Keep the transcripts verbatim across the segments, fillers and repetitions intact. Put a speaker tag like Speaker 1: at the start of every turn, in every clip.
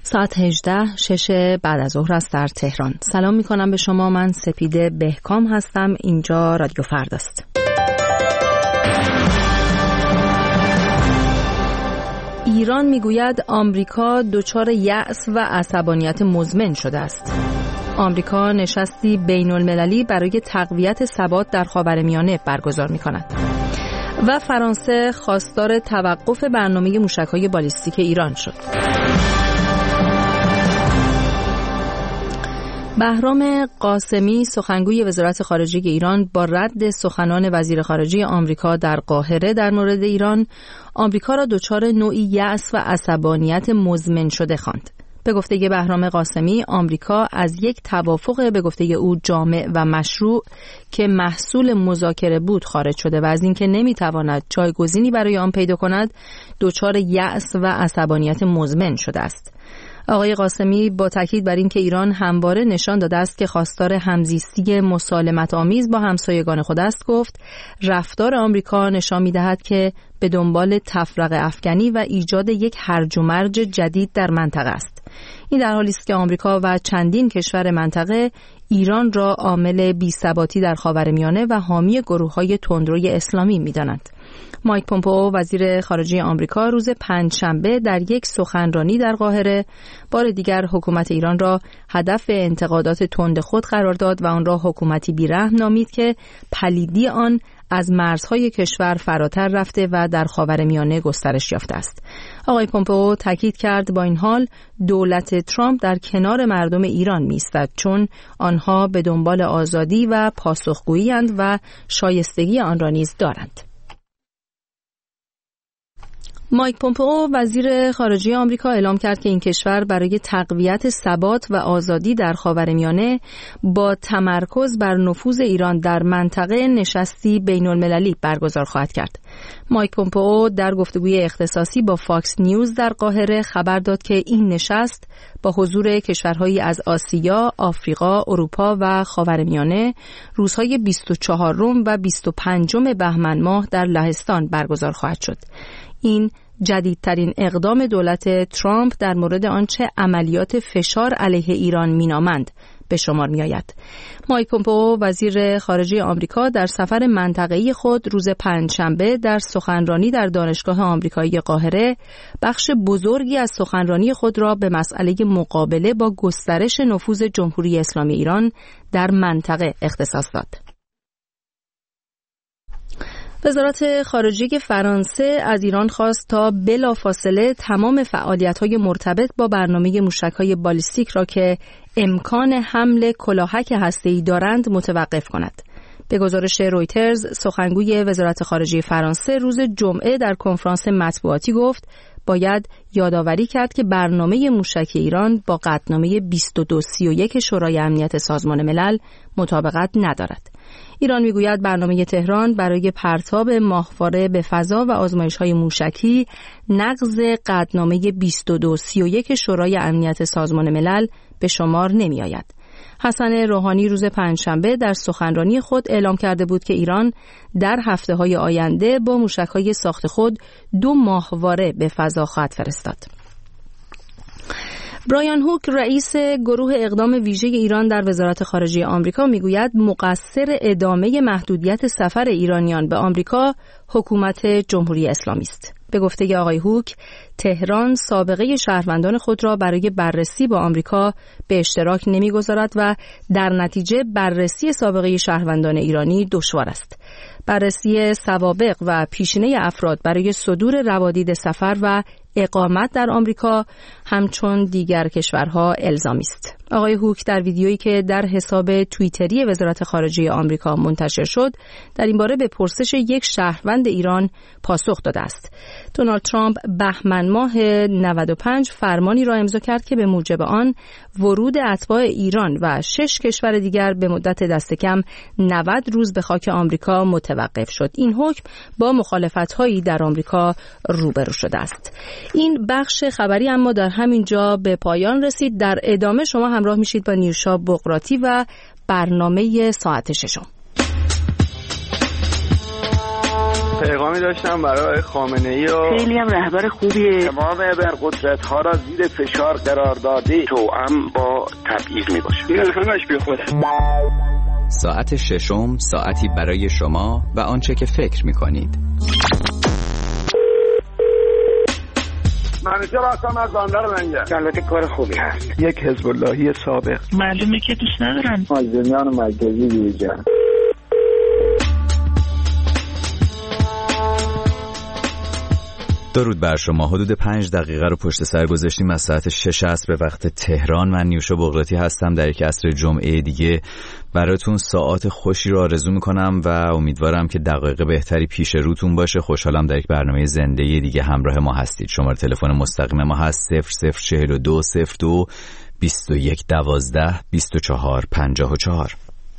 Speaker 1: ساعت هجده شش بعد از ظهر است در تهران. سلام می کنم به شما. من سپیده بهکام هستم. اینجا رادیو فرداست. ایران میگوید آمریکا دچار یأس و عصبانیت مزمن شده است. آمریکا نشستی بین المللی برای تقویت ثبات در خاورمیانه برگزار می کند. و فرانسه خواستار توقف برنامه موشک‌های بالیستیک ایران شد. بهرام قاسمی سخنگوی وزارت خارجه ایران با رد سخنان وزیر خارجه آمریکا در قاهره در مورد ایران، آمریکا را دچار نوعی یأس و عصبانیت مزمن شده خواند. به گفته بهرام قاسمی، آمریکا از یک توافق به گفته او جامع و مشروع که محصول مذاکره بود خارج شده و از اینکه نمیتواند جایگزینی برای آن پیدا کند، دچار یأس و عصبانیت مزمن شده است. آقای قاسمی با تاکید بر اینکه ایران همواره نشان داده است که خواستار همزیستی مسالمت آمیز با همسایگان خود است، گفت رفتار آمریکا نشان می‌دهد که به دنبال تفرقه افکنی و ایجاد یک هرج و مرج جدید در منطقه است. این در حالی است که آمریکا و چندین کشور منطقه ایران را عامل بی‌ثباتی در خاورمیانه و حامی گروه‌های تندروی اسلامی می‌دانند. مایک پومپئو وزیر خارجه آمریکا روز پنجشنبه در یک سخنرانی در قاهره بار دیگر حکومت ایران را هدف انتقادات تند خود قرار داد و آن را حکومتی بی‌رحم نامید که پلیدی آن از مرزهای کشور فراتر رفته و در خاورمیانه گسترش یافته است. آقای پومپئو تاکید کرد با این حال دولت ترامپ در کنار مردم ایران می‌ایستد، چون آنها به دنبال آزادی و پاسخگویی اند و شایستگی آن را نیز دارند. مایک پومپئو وزیر خارجه آمریکا اعلام کرد که این کشور برای تقویت ثبات و آزادی در خاورمیانه با تمرکز بر نفوذ ایران در منطقه نشستی بین المللی برگزار خواهد کرد. مایک پومپئو در گفتگوی اختصاصی با فاکس نیوز در قاهره خبر داد که این نشست با حضور کشورهایی از آسیا، آفریقا، اروپا و خاورمیانه روزهای بیست و چهارم و بیست و پنجم بهمن ماه در لهستان برگزار خواهد شد. این جدیدترین اقدام دولت ترامپ در مورد آنچه عملیات فشار علیه ایران مینامند به شمار می آید. مایک پومپئو وزیر خارجه آمریکا در سفر منطقه‌ای خود روز پنجشنبه در سخنرانی در دانشگاه آمریکایی قاهره بخش بزرگی از سخنرانی خود را به مسئله مقابله با گسترش نفوذ جمهوری اسلامی ایران در منطقه اختصاص داد. وزارت خارجه فرانسه از ایران خواست تا بلافاصله تمام فعالیت‌های مرتبط با برنامه موشک‌های بالیستیک را که امکان حمل کلاهک هسته‌ای دارند متوقف کند. به گزارش رویترز، سخنگوی وزارت خارجه فرانسه روز جمعه در کنفرانس مطبوعاتی گفت باید یادآوری کرد که برنامه موشک ایران با قطعنامه بیست و دو سی و یک شورای امنیت سازمان ملل مطابقت ندارد. ایران میگوید برنامه تهران برای پرتاب ماهواره به فضا و آزمایش‌های موشکی نقض قطعنامه بیست و دو سی و یک شورای امنیت سازمان ملل به شمار نمی‌آید. حسن روحانی روز پنجشنبه در سخنرانی خود اعلام کرده بود که ایران در هفته‌های آینده با موشک‌های ساخت خود دو ماهواره به فضا خواهد فرستاد. برایان هوک رئیس گروه اقدام ویژه ایران در وزارت خارجه آمریکا میگوید مقصر ادامه محدودیت سفر ایرانیان به آمریکا حکومت جمهوری اسلامی است. به گفته آقای هوک، تهران سابقه شهروندان خود را برای بررسی با آمریکا به اشتراک نمیگذارد و در نتیجه بررسی سابقه شهروندان ایرانی دشوار است. بررسی سوابق و پیشینه افراد برای صدور روادید سفر و اقامت در آمریکا همچون دیگر کشورها الزامی است. آقای هوک در ویدیویی که در حساب توییتری وزارت خارجه آمریکا منتشر شد در این باره به پرسش یک شهروند ایران پاسخ داده است. دونالد ترامپ بهمن ماه نود و پنج فرمانی را امضا کرد که به موجب آن ورود اتباع ایران و شش کشور دیگر به مدت دست کم نود روز به خاک آمریکا متوقف شد. این حکم با مخالفت‌هایی در آمریکا روبرو شده است. این بخش خبری اما در همین جا به پایان رسید. در ادامه شما همراه میشید با نیوشا بقراتی و برنامه ساعت ششم.
Speaker 2: پیغامی داشتم برای خامنه‌ای و
Speaker 3: خیلی هم رهبر خوبیه.
Speaker 4: تمام ابرقدرت‌ها را زیر فشار قرار داده، توأم با تبعیض میباشه.
Speaker 2: این همش بی خوده.
Speaker 5: ساعت ششم، ساعتی برای شما و آنچه که فکر میکنید.
Speaker 4: منیجر هستم از بندر منگه. البته کار خوبی هست.
Speaker 2: یک حزب اللهی سابق.
Speaker 3: معلومه که دوست ندارن.
Speaker 4: مازنیان مرکزی دیجا.
Speaker 5: درود بر شما. حدود پنج دقیقه رو پشت سر گذاشتیم از ساعت شش عصر به وقت تهران. من نیوشا بغراتی هستم. در یک عصر جمعه دیگه براتون ساعات خوشی رو آرزو میکنم و امیدوارم که دقایق بهتری پیش روتون باشه. خوشحالم در یک برنامه زنده دیگه همراه ما هستید. شماره تلفن مستقیم ما هست صفر صفر چهل و دو صفر دو بیست و یک دوازده بیست و چهار پنجاه و چهار.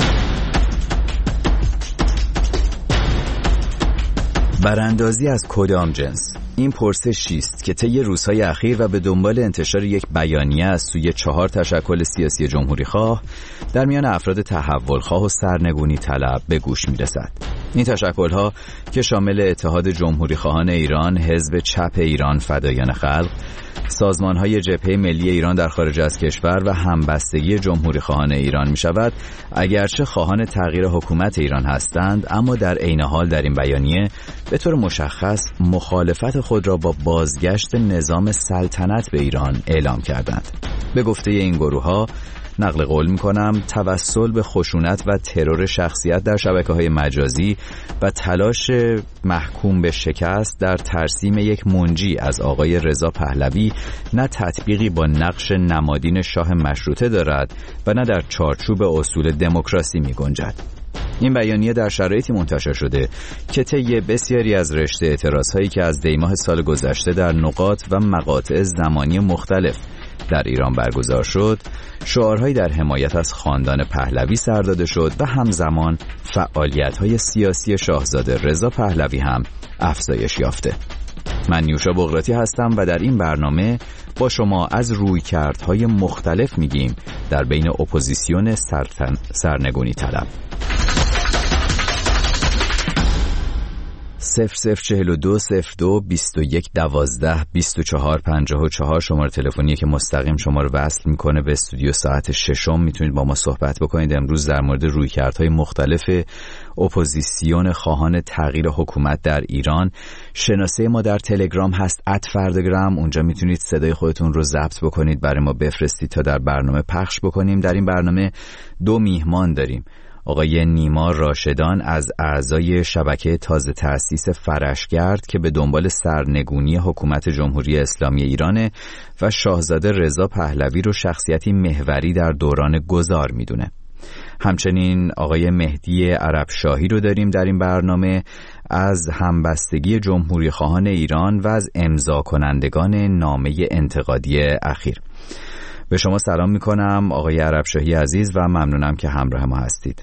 Speaker 5: براندازی از کدام جنس؟ این پرسشی است که طی روزهای اخیر و به دنبال انتشار یک بیانیه از سوی چهار تشکل سیاسی جمهوری خواه در میان افراد تحول خواه و سرنگونی طلب به گوش میرسد. این تشکل‌ها که شامل اتحاد جمهوری خواهان ایران، حزب چپ ایران فدایان خلق، سازمان‌های جبهه ملی ایران در خارج از کشور و همبستگی جمهوری خواهان ایران می‌شود، اگرچه خواهان تغییر حکومت ایران هستند، اما در عین حال در این بیانیه به طور مشخص مخالفت خود را با بازگشت نظام سلطنت به ایران اعلام کردند. به گفته این گروه‌ها نقل قول میکنم توسل به خشونت و ترور شخصیت در شبکه‌های مجازی و تلاش محکوم به شکست در ترسیم یک منجی از آقای رضا پهلوی نه تطبیقی با نقش نمادین شاه مشروطه دارد و نه در چارچوب اصول دموکراسی می‌گنجد. این بیانیه در شرایطی منتشر شده که طی بسیاری از رشته اعتراضهایی که از دیماه سال گذشته در نقاط و مقاطع زمانی مختلف در ایران برگزار شد، شعارهایی در حمایت از خاندان پهلوی سر داده شد و همزمان فعالیت‌های سیاسی شاهزاده رضا پهلوی هم افزایش یافته. من نیوشا بغراتی هستم و در این برنامه با شما از رویکردهای مختلف میگیم در بین اپوزیسیون سرتن... سرنگونی طلب. صفر صفر چهل و دو صفر دو بیست و یک دوازده بیست و چهار پنجاه و چهار شماره تلفنیه که مستقیم شما رو وصل میکنه به استودیو ساعت ششم. میتونید با ما صحبت بکنید امروز در مورد رویکردهای مختلف اپوزیسیون خواهان تغییر حکومت در ایران. شناسه ما در تلگرام هست ات فردگرام. اونجا میتونید صدای خودتون رو ضبط بکنید برای ما بفرستید تا در برنامه پخش بکنیم. در این برنامه دو میهمان داریم. آقای نیما راشدان از اعضای شبکه تازه تأسیس فرشگرد که به دنبال سرنگونی حکومت جمهوری اسلامی ایرانه و شاهزاده رضا پهلوی رو شخصیتی محوری در دوران گذار میدونه. همچنین آقای مهدی عربشاهی رو داریم در این برنامه از همبستگی جمهوری خواهان ایران و از امضا کنندگان نامه انتقادی اخیر. به شما سلام میکنم آقای عربشاهی عزیز و ممنونم که همراه ما هستید.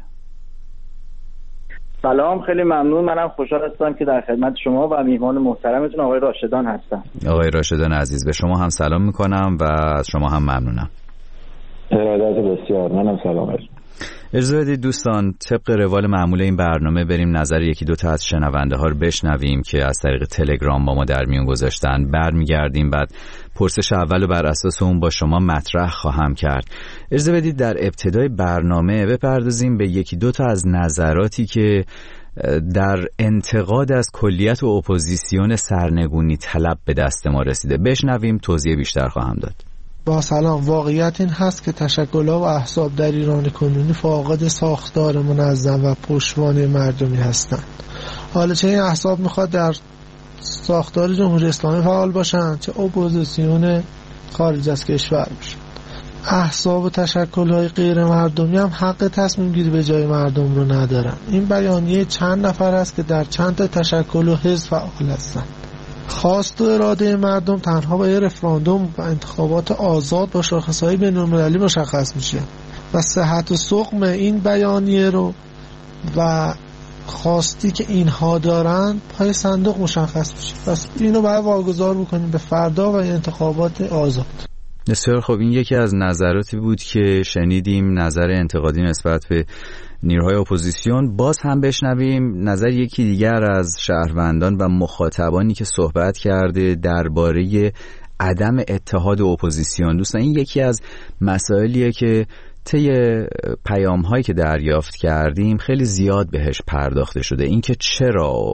Speaker 6: سلام، خیلی ممنون. منم خوشحال هستم که در خدمت شما و میهمان محترمتون آقای راشدان هستم.
Speaker 5: آقای راشدان عزیز به شما هم سلام میکنم و از شما هم ممنونم.
Speaker 7: ارادت بسیار، منم سلام هستم.
Speaker 5: اجازه بدید دوستان طبق روال معمول این برنامه بریم نظر یکی دو تا از شنونده ها رو بشنویم که از طریق تلگرام با ما در میون گذاشتن. برمیگردیم بعد پرسش اول رو بر اساس اون با شما مطرح خواهم کرد. اجازه بدید در ابتدای برنامه بپردازیم به یکی دو تا از نظراتی که در انتقاد از کلیت و اپوزیسیون سرنگونی طلب به دست ما رسیده. بشنویم توضیح بیشتر خواهم داد.
Speaker 8: با سلام. واقعیت این هست که تشکل‌ها و احزاب در ایران کنونی فاقد ساختار منظم و پشتوانه مردمی هستند. حالا چه این احزاب میخواد در ساختار جمهوری اسلامی فعال باشند چه اپوزیسیون خارج از کشور باشند. احزاب و تشکل‌های غیر مردمی هم حق تصمیم گیری به جای مردم رو ندارن. این بیانیه چند نفر است که در چند تا تشکل و حزب فعال هستند. خواست و اراده مردم تنها با یه رفراندوم و انتخابات آزاد با شاخصهای بین‌المللی مشخص میشه و صحت و سقم این بیانیه رو و خواستی که اینها دارن پای صندوق مشخص میشه. پس اینو باید واگذار بکنیم به فردا و انتخابات آزاد.
Speaker 5: بسیار خب، این یکی از نظراتی بود که شنیدیم، نظر انتقادی نسبت به نیروهای اپوزیسیون. باز هم بشنویم نظر یکی دیگر از شهروندان و مخاطبانی که صحبت کرده درباره عدم اتحاد اپوزیسیون. دوستان، این یکی از مسائلیه که طی پیام هایی که دریافت کردیم خیلی زیاد بهش پرداخته شده، اینکه چرا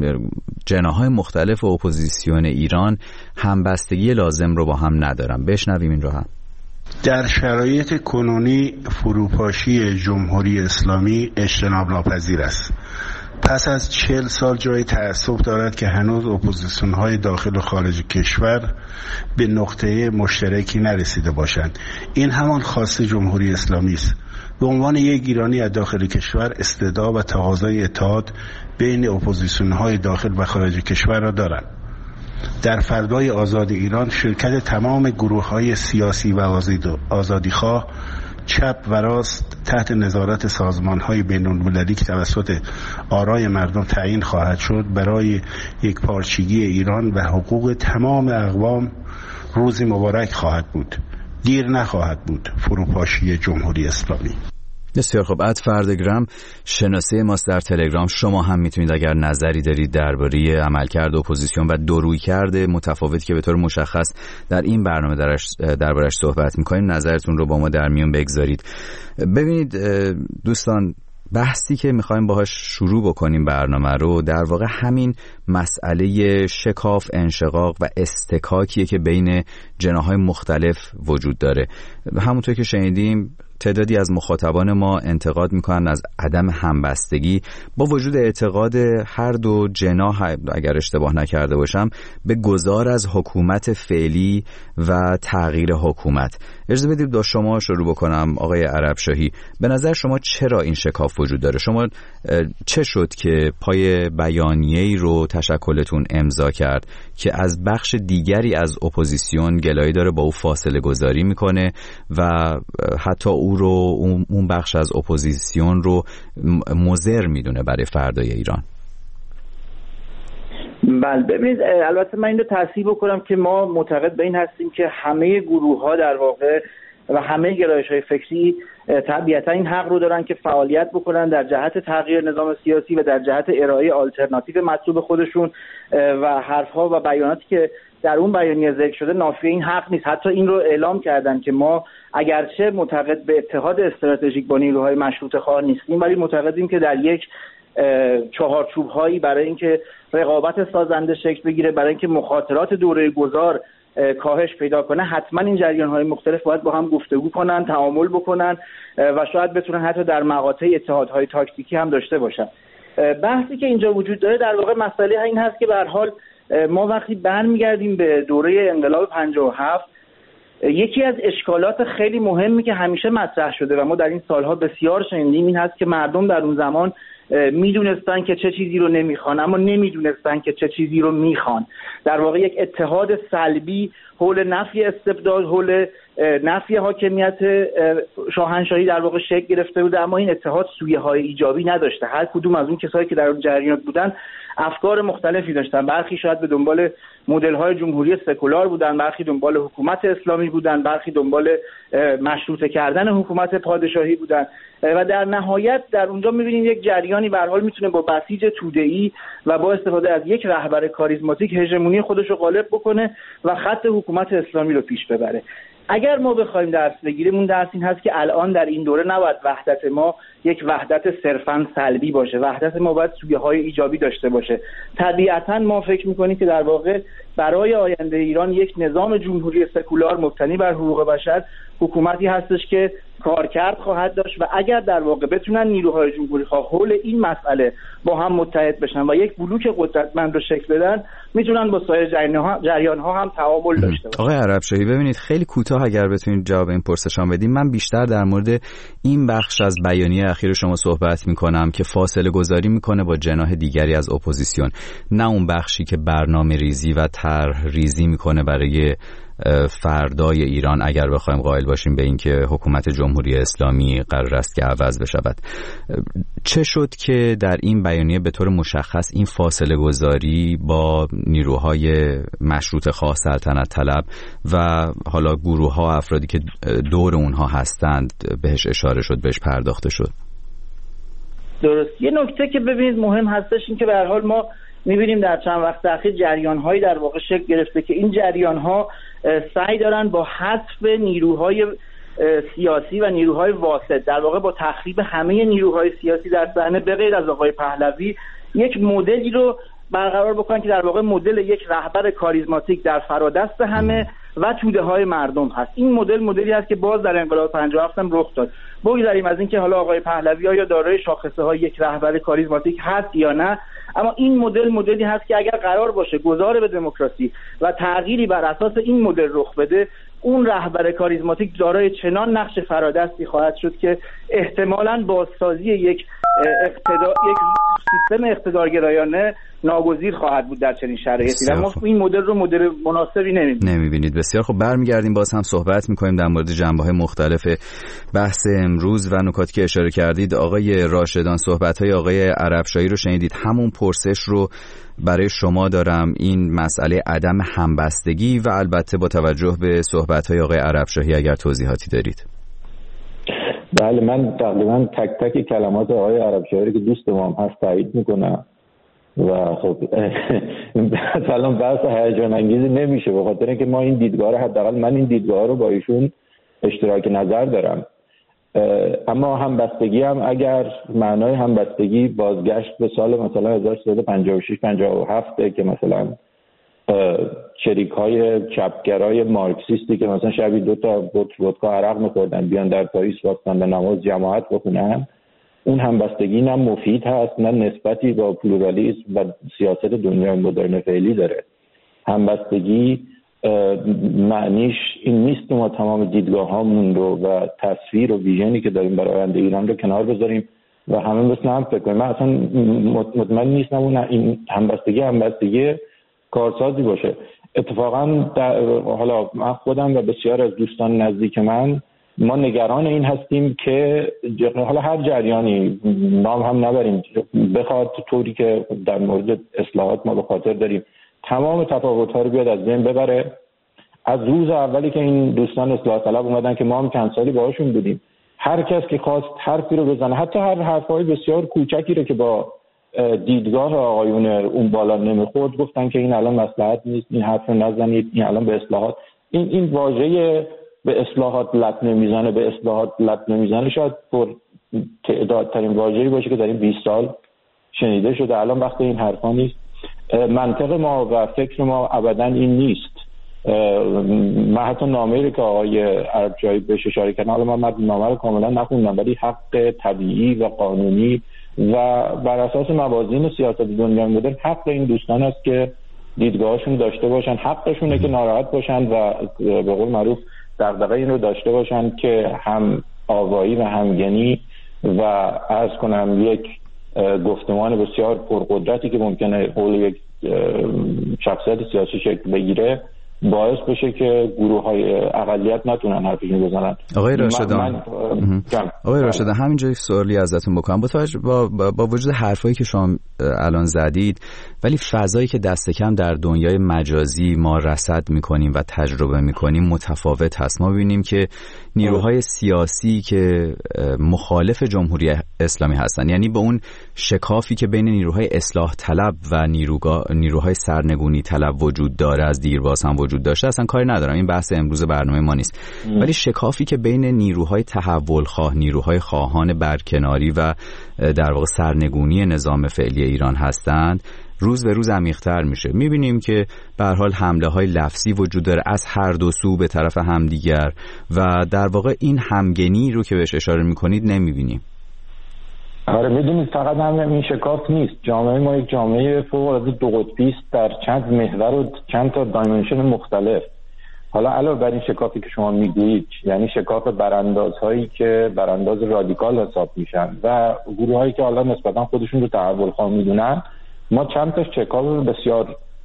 Speaker 5: جناح‌های مختلف اپوزیسیون ایران همبستگی لازم رو با هم ندارن. بشنویم این رو هم.
Speaker 9: در شرایط کنونی فروپاشی جمهوری اسلامی اجتناب ناپذیر است. پس از چهل سال جای تأسف دارد که هنوز اپوزیسیون‌های داخل و خارج کشور به نقطه مشترکی نرسیده باشند. این همان خواست جمهوری اسلامی است. به عنوان یک ایرانی از داخل کشور استعداد و تقاضای اتحاد بین اپوزیسیون‌های داخل و خارج کشور را دارند. در فردای آزاد ایران شرکت تمام گروه‌های سیاسی و آزادیخواه چپ و راست تحت نظارت سازمان‌های بین‌المللی که توسط آرای مردم تعیین خواهد شد برای یک پارچگی ایران و حقوق تمام اقوام روزی مبارک خواهد بود. دیر نخواهد بود فروپاشی جمهوری اسلامی.
Speaker 5: بسیار خب، ات فردگرام شناسه ماست در تلگرام. شما هم میتونید اگر نظری دارید درباره عملکرد اپوزیسیون و دو رویکرد متفاوتی که به طور مشخص در این برنامه دربارش صحبت میکنیم، نظرتون رو با ما در میون بگذارید. ببینید دوستان، بحثی که میخوایم باهاش شروع بکنیم برنامه رو در واقع همین مسئله شکاف، انشقاق و استکاکیه که بین جناح‌های مختلف وجود داره. همونطور که شنیدیم تعدادی از مخاطبان ما انتقاد میکنن از عدم همبستگی با وجود اعتقاد هر دو جناح، اگر اشتباه نکرده باشم، به گذار از حکومت فعلی و تغییر حکومت. اجازه بدید با شما شروع بکنم آقای عربشاهی. به نظر شما چرا این شکاف وجود داره؟ شما چه شد که پای بیانیه‌ای رو تشکلتون امضا کرد که از بخش دیگری از اپوزیسیون گلایه داره با او فاصله گذاری میکنه و حتی او رو اون بخش از اپوزیسیون رو مضر میدونه برای فردای ایران؟
Speaker 6: بله، ببینید، البته من این رو تصحیح بکنم که ما معتقد به این هستیم که همه گروه‌ها در واقع و همه گرایش‌های فکری طبیعتا این حق رو دارن که فعالیت بکنن در جهت تغییر نظام سیاسی و در جهت ارائه آلترناتیو مطلوب خودشون و حرف‌ها و بیاناتی که در اون بیانیه ذکر شده نافی این حق نیست. حتی این رو اعلام کردن که ما اگرچه معتقد به اتحاد استراتژیک با نیروهای مشروطه خواه نیستیم، ولی معتقدیم که در یک چهارچوب‌هایی برای اینکه رقابت سازنده شکل بگیره، برای اینکه مخاطرات دوره گذار کاهش پیدا کنه، حتما این جریان‌های مختلف باید با هم گفتگو کنن، تعامل بکنن و شاید بتونن حتی در مقاطع اتحادهای تاکتیکی هم داشته باشن. بحثی که اینجا وجود داره در واقع مسئله این هست که به هر حال ما وقتی برمیگردیم به دوره انقلاب پنجاه و هفت، یکی از اشکالات خیلی مهمی که همیشه مطرح شده و ما در این سالها بسیار شنیدیم این هست که مردم در اون زمان میدونستن که چه چیزی رو نمیخوان، اما نمیدونستن که چه چیزی رو میخوان. در واقع یک اتحاد سلبی حول نفی استبداد، حول نفی حاکمیت شاهنشاهی در واقع شکل گرفته بوده، اما این اتحاد سویه های ایجابی نداشته. هر کدوم از اون کسایی که در اون جریان بودن افکار مختلفی داشتن. برخی شاید به دنبال مدل های جمهوری سکولار بودن، برخی دنبال حکومت اسلامی بودن، برخی دنبال مشروطه کردن حکومت پادشاهی بودن و در نهایت در اونجا می‌بینیم یک جریانی به هر حال میتونه با بسیج توده‌ای و با استفاده از یک رهبر کاریزماتیک هژمونی خودش رو غالب بکنه و خط حکومت اسلامی رو پیش ببره. اگر ما بخوایم درس بگیریم، اون درس این هست که الان در این دوره نباید وحدت ما یک وحدت صرفاً سلبی باشه. وحدت ما باید سویه‌های ایجابی داشته باشه. طبیعتاً ما فکر می‌کنیم که در واقع برای آینده ایران یک نظام جمهوری سکولار مبتنی بر حقوق بشر حکومتی هستش که کارکرد خواهد داشت و اگر در واقع بتونن نیروهای جمهوری خواه حول این مسئله با هم متحد بشن و یک بلوک قدرتمند رو شکل بدن، میتونن با سایر جریان ها هم تعامل داشته باشن.
Speaker 5: آقای عربشاهی، ببینید خیلی کوتاه اگر بتونید جواب این پرسشام بدیم. من بیشتر در مورد این بخش از بیانیه اخیر شما صحبت میکنم که فاصله گذاری میکنه با جناح دیگری از اپوزیسیون، نه اون بخشی که برنامه ریزی و طرح ریزی میکنه برای فردای ایران اگر بخوایم قائل باشیم به اینکه حکومت جمهوری اسلامی قرار است که عوض بشود. چه شد که در این بیانیه به طور مشخص این فاصله گذاری با نیروهای مشروط خواه سلطنت طلب و حالا گروه ها افرادی که دور اونها هستند بهش اشاره شد، بهش پرداخته شد؟
Speaker 6: درست. یه نکته که ببینید مهم هستش این که به هر حال ما می‌بینیم در چند وقت اخیر جریان‌هایی در واقع شکل گرفته که این جریان‌ها سعی دارن با حذف نیروهای سیاسی و نیروهای واسط، در واقع با تخریب همه نیروهای سیاسی در صحنه به غیر از آقای پهلوی، یک مدلی رو برقرار بکنن که در واقع مدل یک رهبر کاریزماتیک در فرادست همه و توده های مردم هست. این مدل مدلی هست که باز در انقلاب پنجاه و هفت هم رخ داد. بگذاریم از اینکه حالا آقای پهلوی آیا دارای شاخصه های یک رهبر کاریزماتیک هست یا نه، اما این مدل مدلی هست که اگر قرار باشه گذار به دموکراسی و تغییری بر اساس این مدل رخ بده، اون رهبر کاریزماتیک دارای چنان نقش فرادستی خواهد شد که احتمالاً بازسازی یک اقتدار، یک سیستم اقتدارگرایانه ناگزیر خواهد بود در چنین شرایطی و ما این مدل رو مدل مناسبی نمی‌بینیم.
Speaker 5: نمی‌بینید. بسیار خب، برمیگردیم باز هم صحبت می‌کنیم در مورد جنبه‌های مختلف بحث امروز و نکاتی که اشاره کردید. آقای راشدان، صحبت‌های آقای عربشاهی رو شنیدید. همون پرسش رو برای شما دارم، این مسئله عدم همبستگی و البته با توجه به صحبت‌های آقای عربشاهی اگر توضیحاتی دارید.
Speaker 7: بله، من تقریبا تک تک کلمات آقای عربشاهی که دوست ما هم هست تایید میکنم و خب مثلا بحث هیجان انگیزی نمیشه به خاطر اینکه ما این دیدگاه رو، حداقل من این دیدگاه رو با ایشون اشتراک نظر دارم. اما همبستگی هم اگر معنای همبستگی بازگشت به سال مثلا هزار و سیصد و پنجاه و شش پنجاه و هفت که مثلا شریک های چپگرای مارکسیستی که مثلا شبی دو تا بطر ودکا عرق می‌خوردن بیان در پاریس واسطن به نماز جماعت بخونن، اون همبستگی نه مفید هست نه نسبتی با پلورالیسم و سیاست دنیای مدرن فعلی داره. همبستگی معنیش این نیست که ما تمام دیدگاه هامون رو و تصویر و ویژنی که داریم برای آینده ایران رو کنار بذاریم و همه مثل هم فکر کنیم. من اصلا مطمئن نیستم اون این همبستگی همبستگی کارسازی باشه. اتفاقا حالا من خودم و بسیار از دوستان نزدیک من ما نگران این هستیم که حالا هر جریانی نام هم نبریم بخواد طوری که در مورد اصلاحات ما به خاطر داریم تمام تفاوت‌ها رو بیاد از بین ببره. از روز اولی که این دوستان اصلاح طلب اومدن که ما هم چند سالی باهاشون بودیم، هر کس که خواست حرفی رو بزنه، حتی هر حرفای بسیار کوچکی رو که با دیدگاه آقایون اون بالا نمیخورد، گفتن که این الان مصلحت نیست، این حرف رو نزنید، این الان به اصلاحات، این این واژه به اصلاحات لط نمیزنه، به اصلاحات لط نمیزنه شاید پر تعدادترین واژه‌ای باشه که در این بیست سال شنیده شده. الان وقت این حرفا نیست. منطق ما و فکر ما ابدا این نیست. من حتی نامه‌ای که آقای عربشاهی بهش اشاره کردن، حالا من نامه رو کاملا نخوندم، ولی حق طبیعی و قانونی و بر اساس موازین سیاست دنیای مدرن حق این دوستان است که دیدگاهشون داشته باشن، حقشونه که ناراحت باشن و به قول معروف دغدغه این رو داشته باشن که هم آوایی و همگنی و عرض کنم یک گفتمان بسیار پرقدرتی که ممکنه حول یک شخصیت سیاسی شکل بگیره باعث بشه که گروه های اقلیت نتونن حرفشون بزنن.
Speaker 5: آقای راشدان، آقای راشدان همینجا یک سوالی ازتون بکنم. با توجه با, با وجود حرفایی که شما الان زدید، ولی فضایی که دست کم در دنیای مجازی ما رصد میکنیم و تجربه میکنیم متفاوت هست. ما ببینیم که نیروهای سیاسی که مخالف جمهوری اسلامی هستن، یعنی به اون شکافی که بین نیروهای اصلاح طلب و نیروگاه نیروهای سرنگونی طلب وجود داره، از دیرباز هم وجود داشته، اصلا کاری ندارم، این بحث امروز برنامه ما نیست. ام. ولی شکافی که بین نیروهای تحول خواه، نیروهای خواهان برکناری و در واقع سرنگونی نظام فعلی ایران هستند روز به روز عمیق‌تر میشه. میبینیم که به هر حال حمله های لفظی وجود داره از هر دو سو به طرف همدیگر و در واقع این همگنی رو که بهش اشاره میکنید نمیبینیم.
Speaker 7: آره میدونید فقط هم این شکاف نیست. جامعه ما یک جامعه فوق‌العاده دو قطبی است در چند محور و چند تا دایمنشن مختلف. حالا علاوه بر این شکافی که شما میگویید، یعنی شکاف براندازهایی که برانداز رادیکال حساب میشن و گروهایی که حالا نسبتا خودشون رو تحول خواه میدونن، ما چند تا شکاف بسیار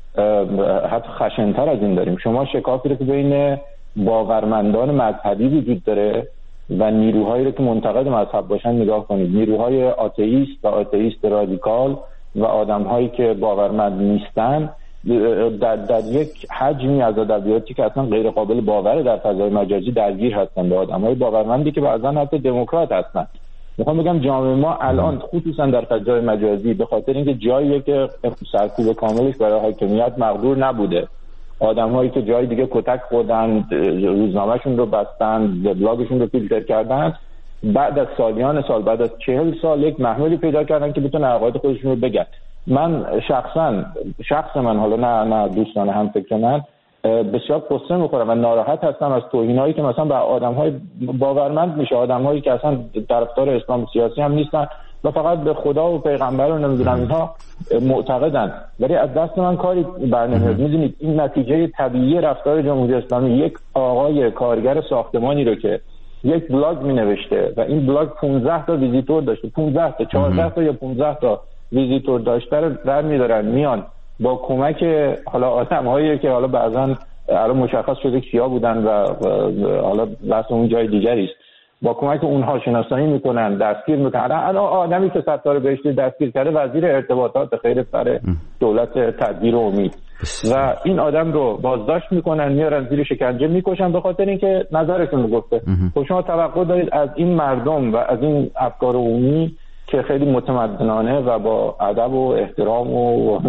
Speaker 7: حتی خشن‌تر از این داریم. شما شکافی رو که بین باورمندان مذهبی وجود داره و نیروهایی رو که منتقد مذهب باشن نگاه کنید. نیروهای آتئیست و آتئیست رادیکال و آدم‌هایی که باورمند نیستن در, در یک حجمی از ادبیاتی که اصلا غیر قابل باوره در فضای مجازی درگیر هستن به آدم‌های باورمندی که بعضا حتی دموکرات هستن. میخوام بگم جامعه ما الان خصوصا در فضای مجازی به خاطر اینکه جاییه که سرکوب کاملش برای حاکمیت مقدور نبوده، آدم‌هایی که جای دیگه کتک خوردن، روزنامه‌شون رو بستن، وبلاگشون رو فیلتر کردن، بعد از سالیان سال، بعد از چهل سال یک محمولی پیدا کردن که بتونن عقاید خودشون رو بگن. من شخصا شخص من حالا نه نه دوستان هم فکر من بسیار قصه میخورم و ناراحت هستم از توهینایی که مثلا به آدم‌های باورمند میشه، آدم‌هایی که اصلا طرفدار اسلام سیاسی هم نیستن و فقط به خدا و پیغمبر رو نمیدونم اینها معتقدن، ولی از دست من کاری برنمیاد. میدونید این نتیجه طبیعی رفتار جمهوری اسلامی. یک آقای کارگر ساختمانی رو که یک بلاگ مینوشته و این بلاگ پانزده تا ویزیتور داشته، پانزده تا چهارده تا یا پانزده تا ویزیتور داشته رو در میدارن، میان با کمک حالا آدم‌هایی که حالا بعضن الان مشخص شده کیا بودن و حالا بحث اون جای دیگری است، با کمک اونها شناسایی میکنن، دستگیر میکنن. الان آدمی که ستاره بهشتی دستگیر کرده وزیر ارتباطات خیر سر دولت تدبیر و امید و این آدم رو بازداشت میکنن، میارن زیر شکنجه میکشن به خاطر اینکه نظرشون رو گفته. خب شما توقع دارید از این مردم و از این افکار عمومی که خیلی متمدنانه و با ادب و احترام و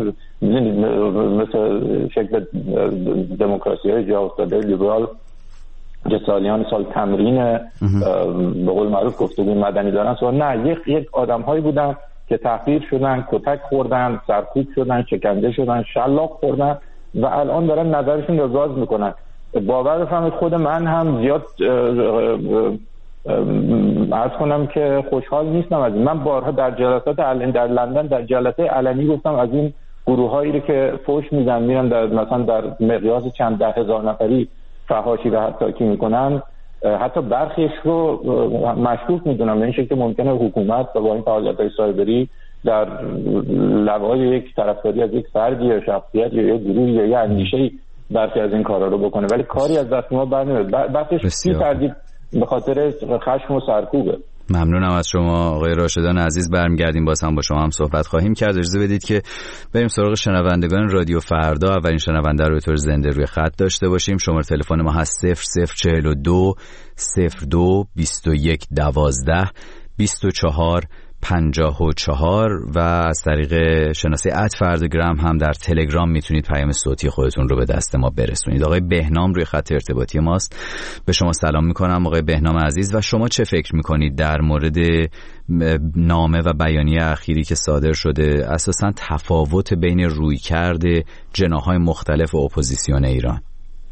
Speaker 7: مثل شکل دموکراسی های جا افتاده لیبرال که سالیان سال تمرین به قول معروف گفتگوی مدنی دارن، سوال نه، یک یک آدم هایی بودن که تحقیر شدن، کتک خوردن، سرکوب شدن، شکنجه شدن، شلاق خوردن و الان دارن نظرشون رو باز میکنن. باور بفرمایید خود من هم زیاد عرض کنم که خوشحال نیستم از این. من بارها در جلسات علنی در لندن در جلسه علنی گفتم از این گروه هایی رو که فوش میدن میرن در مثلا در مقیاس چند ده هزار نفری فحاشی و حتی میکنن، حتی برخیش رو مشکوک میدونم. این شکل که ممکنه حکومت با این فعالیت‌های سایبری در لوای یک طرفداری از یک فردی یا شخصیت یا یک گروه یا یک اندیشه‌ای برخی از این کارا رو بکنه، ولی کاری از دست ما برنمیاد. بحثش چی تردید به خاطر خشم و سرکوبه.
Speaker 5: ممنونم از شما آقای راشدان عزیز. برمیگردیم باز هم با شما هم صحبت خواهیم کرد. اجازه بدید که بریم سراغ شنوندگان رادیو فردا. اولین شنونده رو به طور زنده روی خط داشته باشیم. شماره تلفن ما هست صفر صفر چهل و دو صفر دو بیست و یک دوازده بیست و چهار پنجاه و چهار و از طریق شناسه ات فرداگرام هم در تلگرام میتونید پیام صوتی خودتون رو به دست ما برسونید. آقای بهنام روی خط ارتباطی ماست. به شما سلام میکنم آقای بهنام عزیز. و شما چه فکر میکنید در مورد نامه و بیانیه اخیری که صادر شده، اساساً تفاوت بین رویکرد جناح‌های مختلف اپوزیسیون ایران؟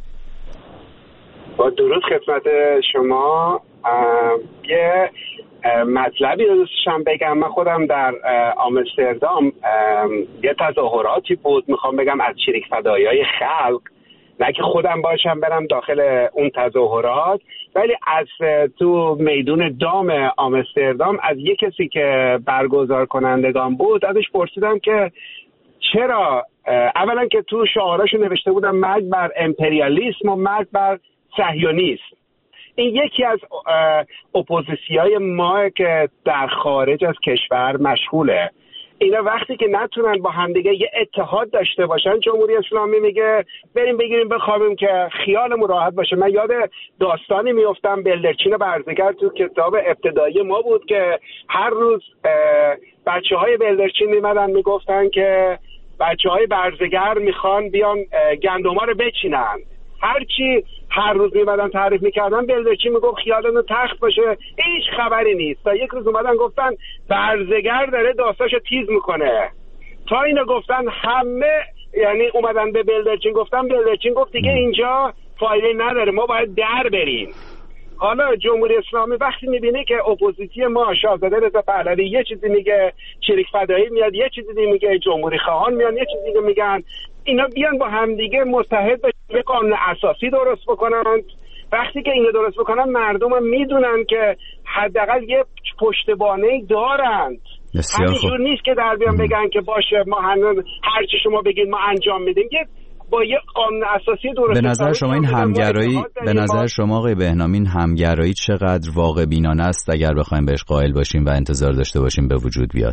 Speaker 10: با درود خدمت شما. یه مطلبی رو دوستشم بگم. من خودم در آمستردام یه تظاهراتی بود، میخوام بگم از چریک فدایی‌های خلق، نه که خودم باشم برم داخل اون تظاهرات، ولی از تو میدون دام آمستردام از یه کسی که برگزار کنندگان بود ازش پرسیدم که چرا اولا که تو شعاراشو نوشته بودم مرگ بر امپریالیسم و مرگ بر صهیونیسم. این یکی از اپوزیسیای ما که در خارج از کشور مشغوله. اینا وقتی که نتونن با همدیگه یه اتحاد داشته باشن، جمهوری اسلامی میگه بریم بگیریم بخوابیم که خیالمون راحت باشه. من یاد داستانی میافتم بلدرچین برزگر تو کتاب ابتدایی ما بود که هر روز بچه های بلدرچین میمدن میگفتن که بچه های برزگر میخوان بیان گندما رو بچینن. هرچی هر روز میمدن تعریف میکردن بلدرچین میگفت خیالتون تخت باشه هیچ خبری نیست. تا یک روز اومدن گفتن برزگر داره داستاشو تیز میکنه. تا اینو گفتن همه، یعنی اومدن به بلدرچین گفتن، بلدرچین گفت دیگه اینجا فایده نداره، ما باید در بریم. حالا جمهوری اسلامی وقتی میبینه که اپوزیسی ما شاهزاده رضا پهلوی یه چیزی میگه، چریک فدایی میاد یه چیزی میگه، جمهوری خواهان میان یه چیزی میگن، اینا بیان با همدیگه متحد به قانون اساسی درست بکنن. وقتی که اینو درست بکنن مردم هم میدونن که حداقل یه پشتوانه‌ای دارند. همینجور نیست که در بیان بگن که باشه ما هنوز هر چی شما بگید ما انجام میدیم. یه با یه قانون اساسی درست.
Speaker 5: به نظر شما این همگرایی به نظر شما آقای بهنام این همگرایی چقدر واقع بینانه است اگر بخوایم بهش قائل باشیم و انتظار داشته باشیم به وجود بیاد؟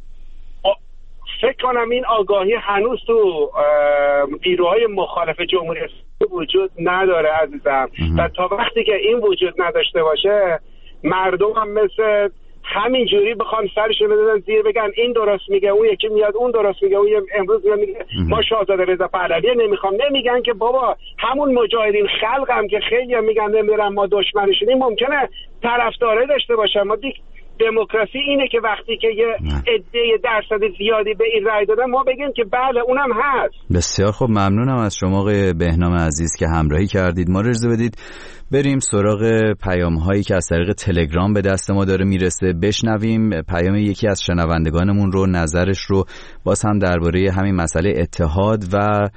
Speaker 10: فکر کنم این آگاهی هنوز تو نیروهای مخالف جمهوری اسلامی وجود نداره عزیزم. و تا وقتی که این وجود نداشته باشه مردم هم مثل همین جوری بخوان سرشون بدن زیر بگن این درست میگه اون یکی میاد اون درست میگه اون امروز میگه ما شاهزاده رضا پهلوی نمیخوام. نمیگن که بابا همون مجاهدین خلق هم که خیلی میگن نمیرن ما دشمنشونیم ممکنه طرفدارای داشته باشن. ما دیگه دموکراسی اینه که وقتی که یه عده درصد زیادی به این رأی دادن ما بگیم که بله اونم هست.
Speaker 5: بسیار خوب، ممنونم از شما آقای بهنام عزیز که همراهی کردید. ما رو اجازه بدید بریم سراغ پیام هایی که از طریق تلگرام به دست ما داره میرسه. بشنویم پیام یکی از شنوندگانمون رو، نظرش رو باز هم درباره همین مسئله اتحاد و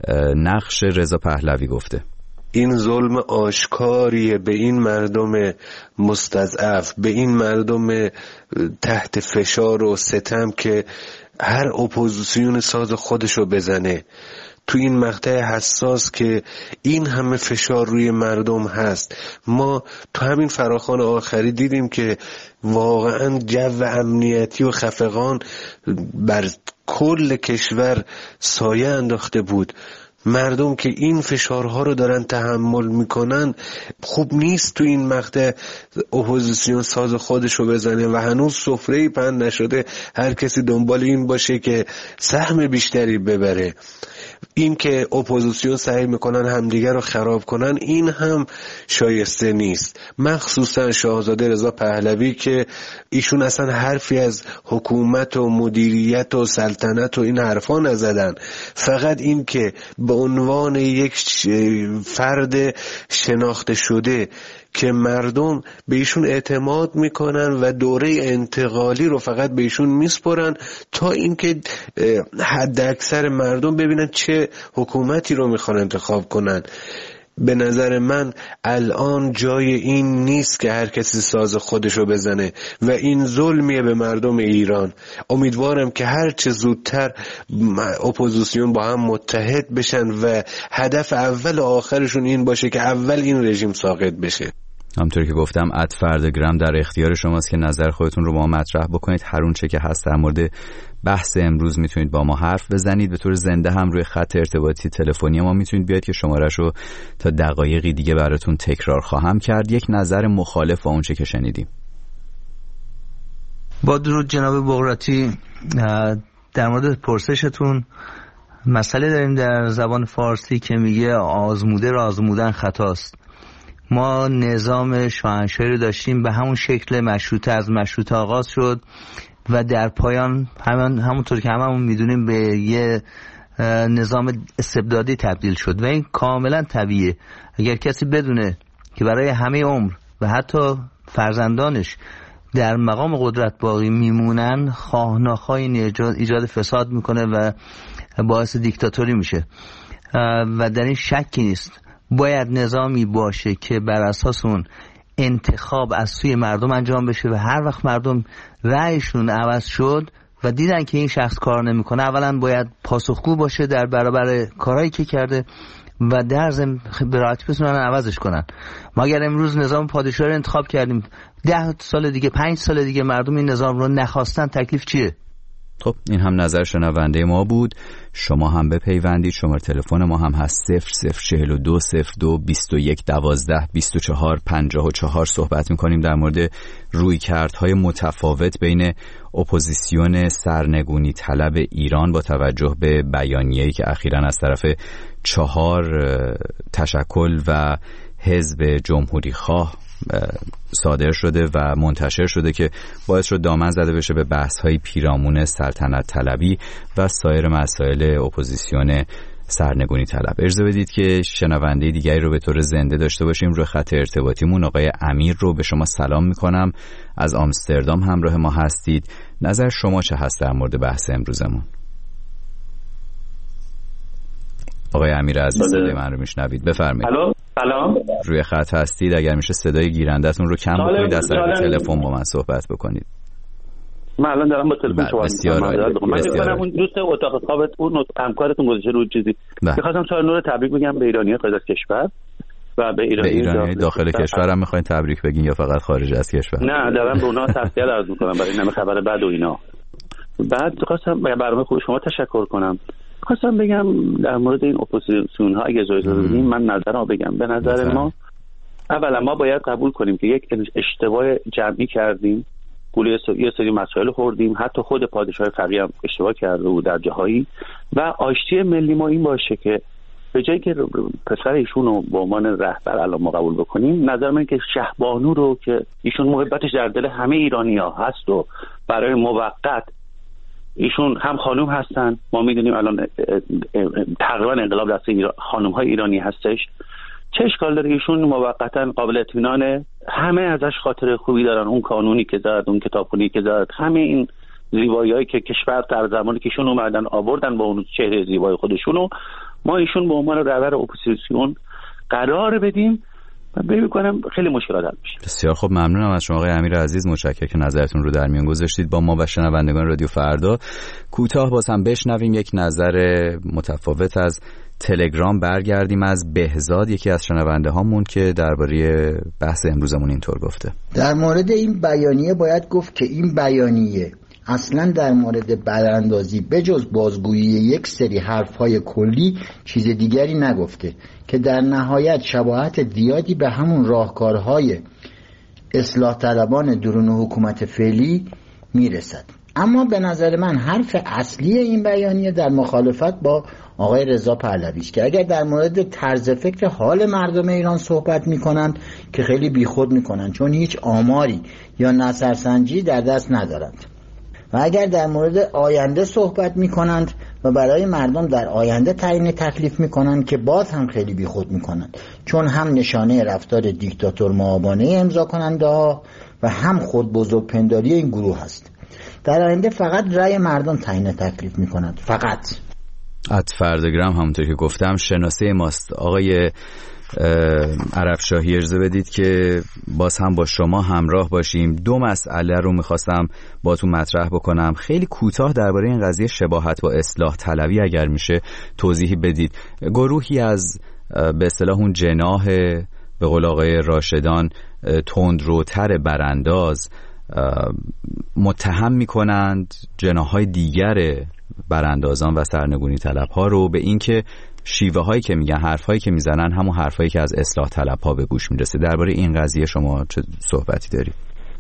Speaker 5: نقش رضا پهلوی گفته.
Speaker 11: این ظلم آشکاریه به این مردم مستضعف، به این مردم تحت فشار و ستم که هر اپوزیسیون ساز خودشو بزنه تو این مقطع حساس که این همه فشار روی مردم هست. ما تو همین فراخوان آخری دیدیم که واقعا جو امنیتی و خفقان بر کل کشور سایه انداخته بود. مردم که این فشارها رو دارن تحمل میکنن خوب نیست تو این مقطع اپوزیسیون ساز خودش رو بزنه و هنوز سفره‌ای پهن نشده هر کسی دنبال این باشه که سهم بیشتری ببره. این که اپوزیسیون سعی میکنن همدیگر رو خراب کنن این هم شایسته نیست، مخصوصا شاهزاده رضا پهلوی که ایشون اصلا حرفی از حکومت و مدیریت و سلطنت و این حرفا نزدن. فقط این که به عنوان یک فرد شناخته شده که مردم به ایشون اعتماد میکنن و دوره انتقالی رو فقط به ایشون میسپرن تا اینکه حد اکثر مردم ببینن چه حکومتی رو میخوان انتخاب کنن. به نظر من الان جای این نیست که هر کسی ساز خودش رو بزنه و این ظلمیه به مردم ایران. امیدوارم که هر چه زودتر اپوزیسیون با هم متحد بشن و هدف اول و آخرشون این باشه که اول این رژیم ساقط بشه.
Speaker 5: همونطور که گفتم اد فردگرام در اختیار شماست که نظر خودتون رو با ما مطرح بکنید. هر اون چه که هست در مورد بحث امروز میتونید با ما حرف بزنید. به طور زنده هم روی خط ارتباطی تلفنی ما میتونید بیاید که شماره‌اش رو تا دقایقی دیگه براتون تکرار خواهم کرد. یک نظر مخالف با اون چه که شنیدیم.
Speaker 12: با درود جناب بغراتی، در مورد پرسشتون مسئله داریم در زبان فارسی که میگه آزموده را آزمودن خطاست. ما نظام شاهنشاهی رو داشتیم به همون شکل مشروطه از مشروطه آغاز شد و در پایان همون همونطور که هممون میدونیم به یه نظام استبدادی تبدیل شد و این کاملا طبیعیه. اگر کسی بدونه که برای همه عمر و حتی فرزندانش در مقام قدرت باقی میمونن خواه ناخواه این ایجاد فساد میکنه و باعث دیکتاتوری میشه و در این شکی نیست. باید نظامی باشه که بر اساس اون انتخاب از سوی مردم انجام بشه و هر وقت مردم رأیشون عوض شد و دیدن که این شخص کار نمیکنه اولا باید پاسخگو باشه در برابر کارهایی که کرده و در ضمن به راحتی بتونن عوضش کنن. ما اگر امروز نظام پادشاهی رو انتخاب کردیم ده سال دیگه پنج سال دیگه مردم این نظام رو نخواستن تکلیف چیه؟
Speaker 5: خب این هم نظر شنونده ما بود. شما هم بپیوندید. شماره تلفن ما هم هست صفر صفر چهل و دو صفر دو بیست و یک دوازده بیست و چهار پنجاه و چهار. صحبت میکنیم در مورد رویکردهای متفاوت بین اپوزیسیون سرنگونی طلب ایران با توجه به بیانیه‌ای که اخیراً از طرف چهار تشکل و حزب جمهوری خواه صادر شده و منتشر شده که باعث شد دامن زده بشه به بحث‌های پیرامون سلطنت طلبی و سایر مسائل اپوزیسیون سرنگونی طلب. اجازه بدید که شنونده دیگری رو به طور زنده داشته باشیم. روی خط ارتباطیمون آقای امیر رو به شما سلام میکنم، از آمستردام همراه ما هستید. نظر شما چه هست در مورد بحث امروزمون؟ آقای امیر عزیز صدای من رو میشنوید؟ بفرمایید.
Speaker 13: الو سلام،
Speaker 5: روی خط هستید. اگر میشه صدای گیرندتون رو کم بکنید، از طریق تلفن با من صحبت بکنید.
Speaker 13: من الان دارم با تلفن صحبت می‌کنم. من فکر کنم اون دوست اتاق خوابت اون همکارتون گذاشته رو چیزی. می‌خواستم سال نو رو تبریک بگم به ایرانی‌های خارج از کشور و به ایرانی
Speaker 5: داخل, داخل کشور هم می‌خواید تبریک بگین یا فقط خارج از کشور؟
Speaker 13: نه دارم به اونها تسلیت عرض می‌کنم برای این خبر بد و اینا. بعد خواستم برنامه خوب شما تشکر کنم. خواستم بگم در مورد این اپوزیسیون ها اگه اجازه بدین من نظرمو بگم. به نظر ما اولا ما باید قبول کنیم که یک اشتباه جمعی کردیم، گوله یه سری مسائل خوردیم، حتی خود پادشاه فقیه هم اشتباه کرده بود در جاهایی و آشتی ملی ما این باشه که به جایی که پسر ایشون رو به عنوان رهبر الان ما قبول بکنیم، نظر من که شهبانو رو که ایشون محبتش در دل همه ایرانی‌ها هست و برای موقت ایشون هم خانم هستن، ما میدونیم الان تقریبا انقلاب دست ایران خانم‌های ایرانی هستش، چه اشکال داره ایشون موقتا قابل اطمینانه، همه ازش خاطر خوبی دارن، اون قانونی که زد، اون کتابخونی که زد، همه این زیبایی‌هایی که کشور در زمانی که ایشون اومدن آوردن با اون چهره زیبای خودشونو، ما ایشون به عنوان رهبر اپوزیسیون قرار بدیم و ببین کنم خیلی مشکلات حل میشه.
Speaker 5: بسیار خوب، ممنونم از شما آقای امیر عزیز، متشکرم که نظرتون رو در میان گذاشتید. با ما و شنوندگان رادیو فردا کوتاه باز هم بشنویم یک نظر متفاوت از تلگرام. برگردیم از بهزاد، یکی از شنونده هامون که درباره بحث امروزمون اینطور گفته:
Speaker 14: در مورد این بیانیه باید گفت که این بیانیه اصلا در مورد براندازی بجز بازگویی یک سری حرفهای کلی چیز دیگری نگفته که در نهایت شباهت زیادی به همون راهکارهای اصلاح طلبان درون حکومت فعلی میرسد. اما به نظر من حرف اصلی این بیانیه در مخالفت با آقای رضا پهلوی است که اگر در مورد طرز فکر حال مردم ایران صحبت میکنند که خیلی بیخود میکنند، چون هیچ آماری یا نظرسنجی در دست ندارند، و اگر در مورد آینده صحبت میکنند و برای مردم در آینده تعیین تکلیف میکنند که باز هم خیلی بیخود میکنند، چون هم نشانه رفتار دیکتاتور مآبانه امضا کننده ها و هم خود بزرگپنداری این گروه است. در آینده فقط رأی مردم تعیین تکلیف میکنند، فقط.
Speaker 5: ات فردگرام همونطور که گفتم شناسه ماست. آقای عربشاهی اجازه بدید که باز هم با شما همراه باشیم. دو مسئله رو میخواستم با تو مطرح بکنم، خیلی کوتاه درباره این قضیه شباهت با اصلاح طلبی اگر میشه توضیحی بدید. گروهی از به اصطلاح اون جناح به قول آقای راشدان تندروتر برانداز متهم میکنند جناح‌های دیگر براندازان و سرنگونی طلب‌ها رو به اینکه شیوه هایی که میگن، حرف هایی که میزنن همون حرف هایی که از اصلاح طلب ها به گوش میرسه. درباره این قضیه شما چه صحبتی دارید؟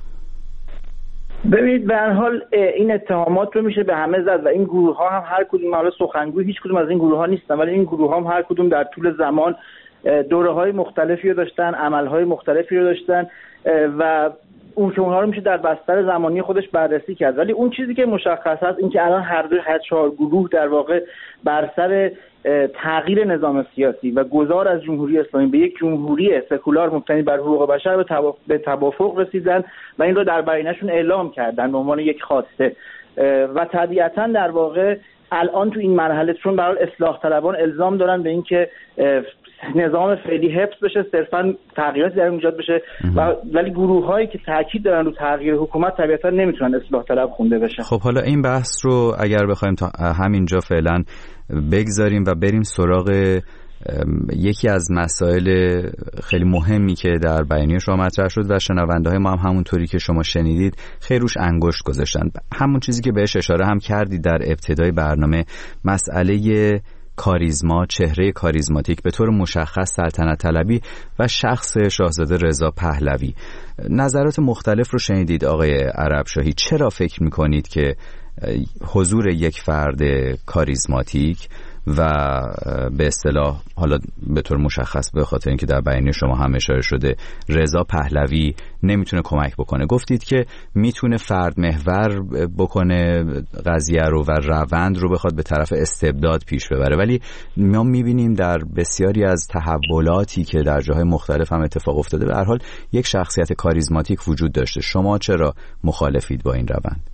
Speaker 6: ببینید به هر حال این اتهامات رو میشه به همه زد و این گروه ها هم هر کدوم، حالا سخنگوی هیچ کدوم از این گروه ها نیستن، ولی این گروه ها هم هر کدوم در طول زمان دوره های مختلفی رو داشتن، عمل های مختلفی رو داشتن و اون که اونها رو میشه در بستر زمانی خودش بررسی کرد. ولی اون چیزی که مشخص هست این که الان هر دو هر چهار گروه در واقع بر سر تغییر نظام سیاسی و گذار از جمهوری اسلامی به یک جمهوری سکولار مبتنی بر حقوق بشر به توافق رسیدن و این رو در بیانیه‌شون اعلام کردن به عنوان یک خواسته و طبیعتاً در واقع الان تو این مرحله چون برای اصلاح طلبان الزام دارن به این که نظام فعلی حفظ بشه، صرفاً تغییراتی در اون ایجاد بشه و ولی گروه‌هایی که تاکید دارن رو تغییر حکومت طبیعتاً نمیتونن اصلاح طلب خونده بشن.
Speaker 5: خب حالا این بحث رو اگر بخوایم تا همینجا فعلا بگذاریم و بریم سراغ یکی از مسائل خیلی مهمی که در بیانیه شما مطرح شد و شنونده‌های ما هم همونطوری که شما شنیدید خیلی روش انگشت گذاشتن، همون چیزی که بهش اشاره هم کردید در ابتدای برنامه، مسئله کاریزما، چهره کاریزماتیک به طور مشخص سلطنت طلبی و شخص شاهزاده رضا پهلوی. نظرات مختلف رو شنیدید آقای عربشاهی، چرا فکر میکنید که حضور یک فرد کاریزماتیک و به اصطلاح حالا به طور مشخص به خاطر اینکه در بیانیه شما هم اشاره شده رضا پهلوی نمیتونه کمک بکنه، گفتید که میتونه فرد محور بکنه قضیه رو و روند رو بخواد به طرف استبداد پیش ببره، ولی ما میبینیم در بسیاری از تحولاتی که در جاهای مختلف هم اتفاق افتاده به هر حال یک شخصیت کاریزماتیک وجود داشته. شما چرا مخالفید با این روند؟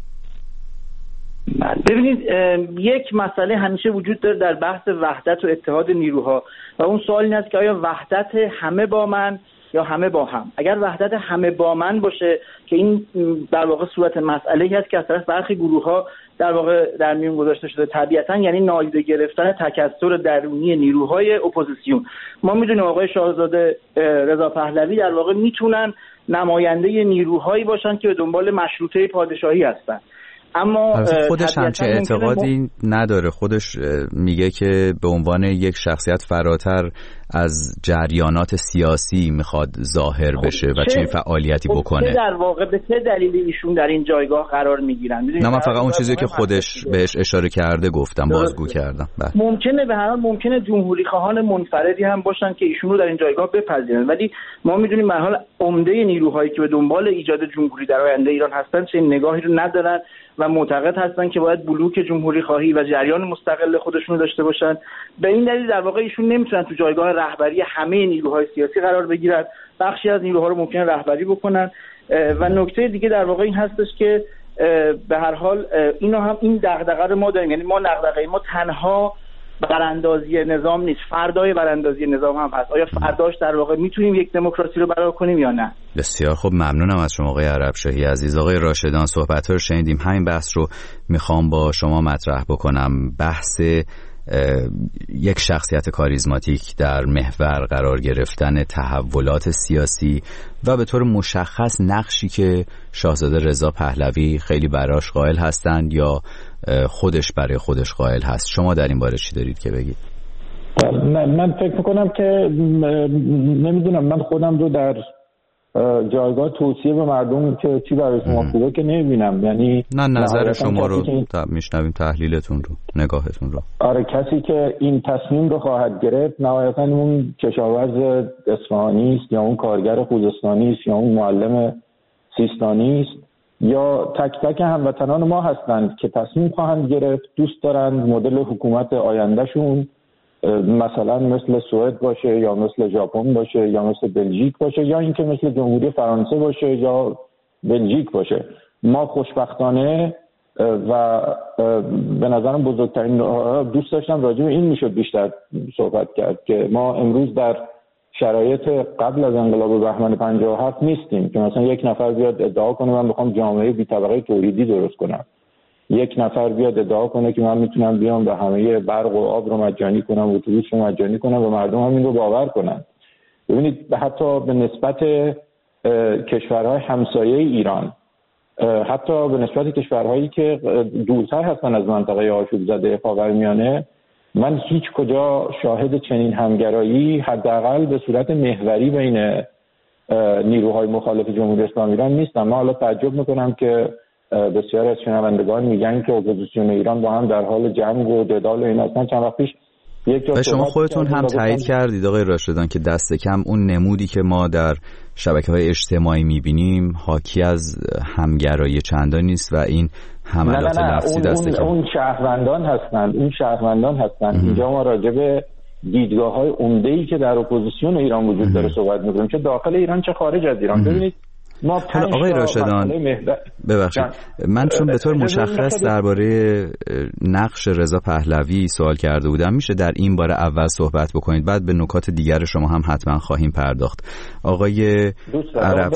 Speaker 6: ببینید یک مسئله همیشه وجود داره در بحث وحدت و اتحاد نیروها و اون سوال این است که آیا وحدت همه با من یا همه با هم. اگر وحدت همه با من باشه که این در واقع صورت مسئله‌ای هست که از طرف برخی گروه‌ها در واقع در میون گذاشته شده، طبیعتاً یعنی نادیده گرفتن تکثر درونی نیروهای اپوزیسیون. ما میدونیم آقای شاهزاده رضا پهلوی در واقع میتونن نماینده نیروهایی باشن که به دنبال مشروطه پادشاهی هستن، اما
Speaker 5: خودش همچه اعتقادی م... نداره. خودش میگه که به عنوان یک شخصیت فراتر از جریانات سیاسی میخواد ظاهر بشه و چه فعالیتی بکنه.
Speaker 6: در واقع به چه دلیل ایشون در این جایگاه قرار میگیرن؟
Speaker 5: نه من فقط اون چیزی که خودش بهش اشاره کرده گفتم، بازگو کردم. بله.
Speaker 6: ممکنه به هر حال ممکنه جمهوری خواهان منفردی هم باشن که ایشون رو در این جایگاه بپذیرن، ولی ما میدونیم به هر حال عمده نیروهایی که به دنبال ایجاد جمهوری در آینده ایران هستن چه نگاهی رو ندارن و معتقد هستن که باید بلوک جمهوری خواهی و جریان مستقل خودشون رو داشته باشن. به این دلیل در واقع ایشون نمیتونن تو جایگاه رهبری همه نیروهای سیاسی قرار بگیرن، بخشی از نیروها رو ممکنه رهبری بکنن. و نکته دیگه در واقع این هستش که به هر حال اینا هم این دغدغه رو ما داریم، یعنی ما دغدغه ما تنها براندازی نظام نیست، فردای براندازی نظام هم هست. آیا فرداش در واقع میتونیم یک دموکراسی رو برقرار کنیم یا نه؟
Speaker 5: بسیار خب، ممنونم از شما آقای عربشاهی عزیز. آقای راشدان صحبت‌ها رو شنیدیم. همین بحث رو میخوام با شما مطرح بکنم، بحث یک شخصیت کاریزماتیک در محور قرار گرفتن تحولات سیاسی و به طور مشخص نقشی که شاهزاده رضا پهلوی خیلی براش قائل هستند یا خودش برای خودش قائل هست. شما در این باره چی دارید که بگید؟
Speaker 7: من فکر میکنم که نمیدونم، من خودم رو در جایگاه توصیه به مردم که چی برای شما خوبه که نمیبینم. یعنی
Speaker 5: نه نظر شما رو میشنویم، تحلیلتون رو، نگاهتون رو.
Speaker 7: آره، کسی که این تصمیم رو خواهد گرفت نهایتاً اون کشاورز اصفهانی است یا اون کارگر خوزستانی است یا اون معلم سیستانی است یا تک تک هموطنان ما هستند که تصمیم خواهند گرفت، دوست دارند مدل حکومت آیندهشون مثلا مثل سوئد باشه یا مثل ژاپن باشه یا مثل بلژیک باشه یا اینکه مثل جمهوری فرانسه باشه یا بلژیک باشه. ما خوشبختانه و به نظرم بزرگترین دوست داشتم راجع به این میشد بیشتر صحبت کرد که ما امروز در شرایط قبل از انقلاب بهمن پنجاه و هفت نیستیم که مثلا یک نفر بیاد ادعا کنه من بخوام جامعه بی طبقه تولیدی درست کنم، یک نفر بیاد ادعا کنه که من میتونم بیام و همه برق و آب رو مجانی کنم و اتوبوس رو مجانی کنم و مردم هم این رو باور کنن. ببینید حتی به نسبت کشورهای همسایه ایران، حتی به نسبت کشورهایی که دورتر هستن از منطقه آشوب زده خاورمیانه، من هیچ کجا شاهد چنین همگرایی حداقل به صورت محوری بین نیروهای مخالف جمهوری اسلامی ایران نیستم. من حالا تعجب میکنم که بسیار از شنوندگان میگن که اپوزیسیون ایران با هم در حال جنگ و جدال و این اصلا. چند وقت پیش
Speaker 5: و شما خودتون هم تایید کردید آقای راشدان که دست کم اون نمودی که ما در شبکه‌های اجتماعی می‌بینیم حاکی از همگرایی چندان نیست و این حملات
Speaker 7: نه نه نه
Speaker 5: لفظی
Speaker 7: اون
Speaker 5: دست کم.
Speaker 7: اون شهروندان هستند، اون شهروندان هستند. اینجا ما راجع به دیدگاه‌های عمده‌ای که در اپوزیسیون ایران وجود داره صحبت می‌کنیم، چه داخل ایران چه خارج از ایران. ببینید ما
Speaker 5: آقای راشدان ببخشید من چون به طور مشخص درباره نقش رضا پهلوی سوال کرده بودم، میشه در این باره اول صحبت بکنید، بعد به نکات دیگر شما هم حتما خواهیم پرداخت. آقای عرب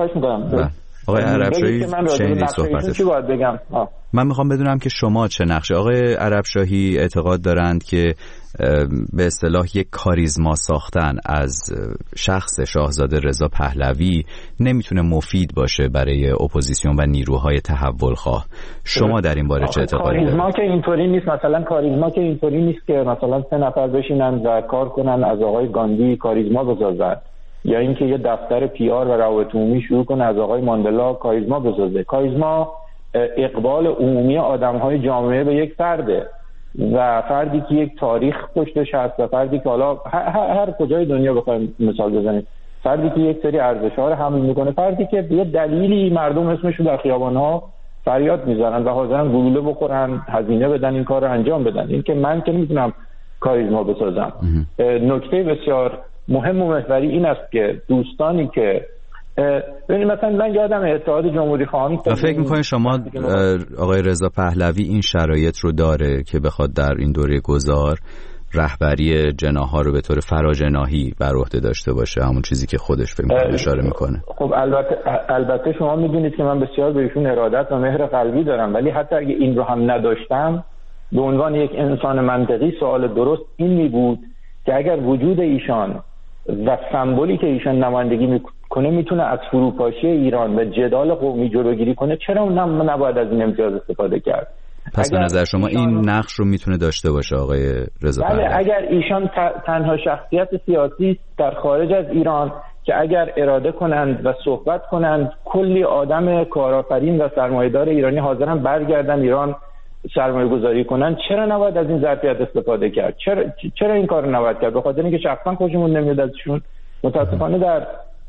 Speaker 5: آقای عربشاهی شنیدید صحبتش.
Speaker 7: چی باید بگم؟ آه.
Speaker 5: من میخوام بدونم که شما چه نقشه. آقای عربشاهی اعتقاد دارند که به اصطلاح یک کاریزما ساختن از شخص شاهزاده رضا پهلوی نمیتونه مفید باشه برای اپوزیسیون و نیروهای تحول خواه. شما در این باره چه اعتقادی دارید؟
Speaker 7: کاریزما که اینطوری نیست، مثلا کاریزما که اینطوری نیست که مثلا سه نفر بشینن و کار کنن از آقای گاندی کاریزما بسازن، یا اینکه یه دفتر پی آر و روابط عمومی شروع کنه از آقای ماندلا کاریزما بسازه. کاریزما اقبال عمومی آدم‌های جامعه به یک فرده و فردی که یک تاریخ پشتش هست و فردی که حالا هر, هر کجای دنیا بخوایم مثال بزنیم، فردی که یک سری ارزش‌ها رو حمل میکنه، فردی که به یه دلیلی مردم اسمش رو در خیابان‌ها فریاد میزنن و حاضرن گلوله بخورن، هزینه بدن این کار رو انجام بدن. این که من که نمیتونم کاریزما بسازم. نکته بسیار مهم و محوری این است که دوستانی که ببینید مثلا من یادم اتحاد جمهوری خواهان
Speaker 5: فکر می‌کنید شما آقای رضا پهلوی این شرایط رو داره که بخواد در این دوره گذار رهبری جناح‌ها رو به طور فراجناحی بر عهده داشته باشه، همون چیزی که خودش فکر می‌کنه اشاره میکنه.
Speaker 7: خب البته البته شما میدونید که من بسیار بهشون ارادت و مهر قلبی دارم، ولی حتی اگه این رو هم نداشتم به عنوان یک انسان منطقی سوال درست این می بود که اگر وجود ایشان و سمبولی که ایشان نمایندگی میکنه میتونه از فروپاشی ایران و جدال قومی جلوگیری کنه، چرا اون نباید از این امتیاز استفاده کرد؟
Speaker 5: پس به نظر شما این نقش رو میتونه داشته باشه آقای رضا پهلوی؟
Speaker 7: بله، اگر ایشان تنها شخصیت سیاسی در خارج از ایران که اگر اراده کنند و صحبت کنند کلی آدم کارآفرین و سرمایه‌دار ایرانی حاضرن برگردن ایران سرمایه گذاری کنن، چرا نباید از این ظرفیت استفاده کرد؟ چرا چرا این کار نباید کرد؟ به خاطر اینکه شخصا خوشمون نمیاد ازشون. متاسفانه در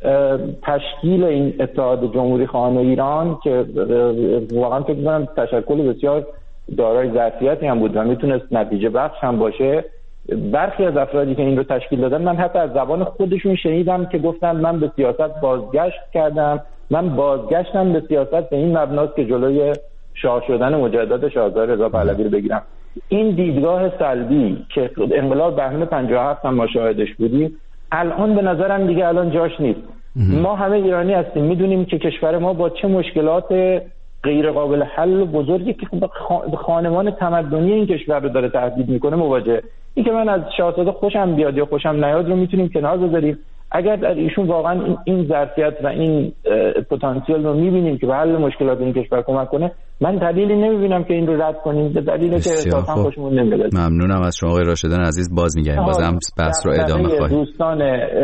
Speaker 7: تشکیل این اتحاد جمهوری خواهان ایران که واقعا فکر می‌کنم تشکل بسیار دارای ظرفیتی هم بود و میتونست نتیجه بخش هم باشه، برخی از افرادی که این رو تشکیل دادن من حتی از زبان خودشون شنیدم که گفتن من به سیاست بازگشت کردم، من بازگشتم به سیاست به این مبناست که جلوی شاه شدن مجدد شاهزاده رضا پهلوی رو بگیرم. این دیدگاه سلبی که انقلاب بهمن پنجاه و هفت هم ما شاهدش بودیم الان به نظرم دیگه الان جاش نیست. ما همه ایرانی هستیم، میدونیم که کشور ما با چه مشکلات غیر قابل حل بزرگی که خانمان تمدنی این کشور رو داره تهدید میکنه مواجه. این که من از شاهزاده خوشم بیاد یا خوشم نیاد رو میتونیم کنار بذاریم. اگر در ایشون واقعا این ظرفیت و این پتانسیل رو میبینیم که به حل مشکلات این کشور کمک کنه، من دلیلی نمیبینم که این رو رد کنیم، به دلیلی که احساسا خوشمون نمیاد.
Speaker 5: ممنونم از شما آقای راشدان عزیز. باز میگم بازم بحث رو ادامه خواهیم.
Speaker 7: دوستان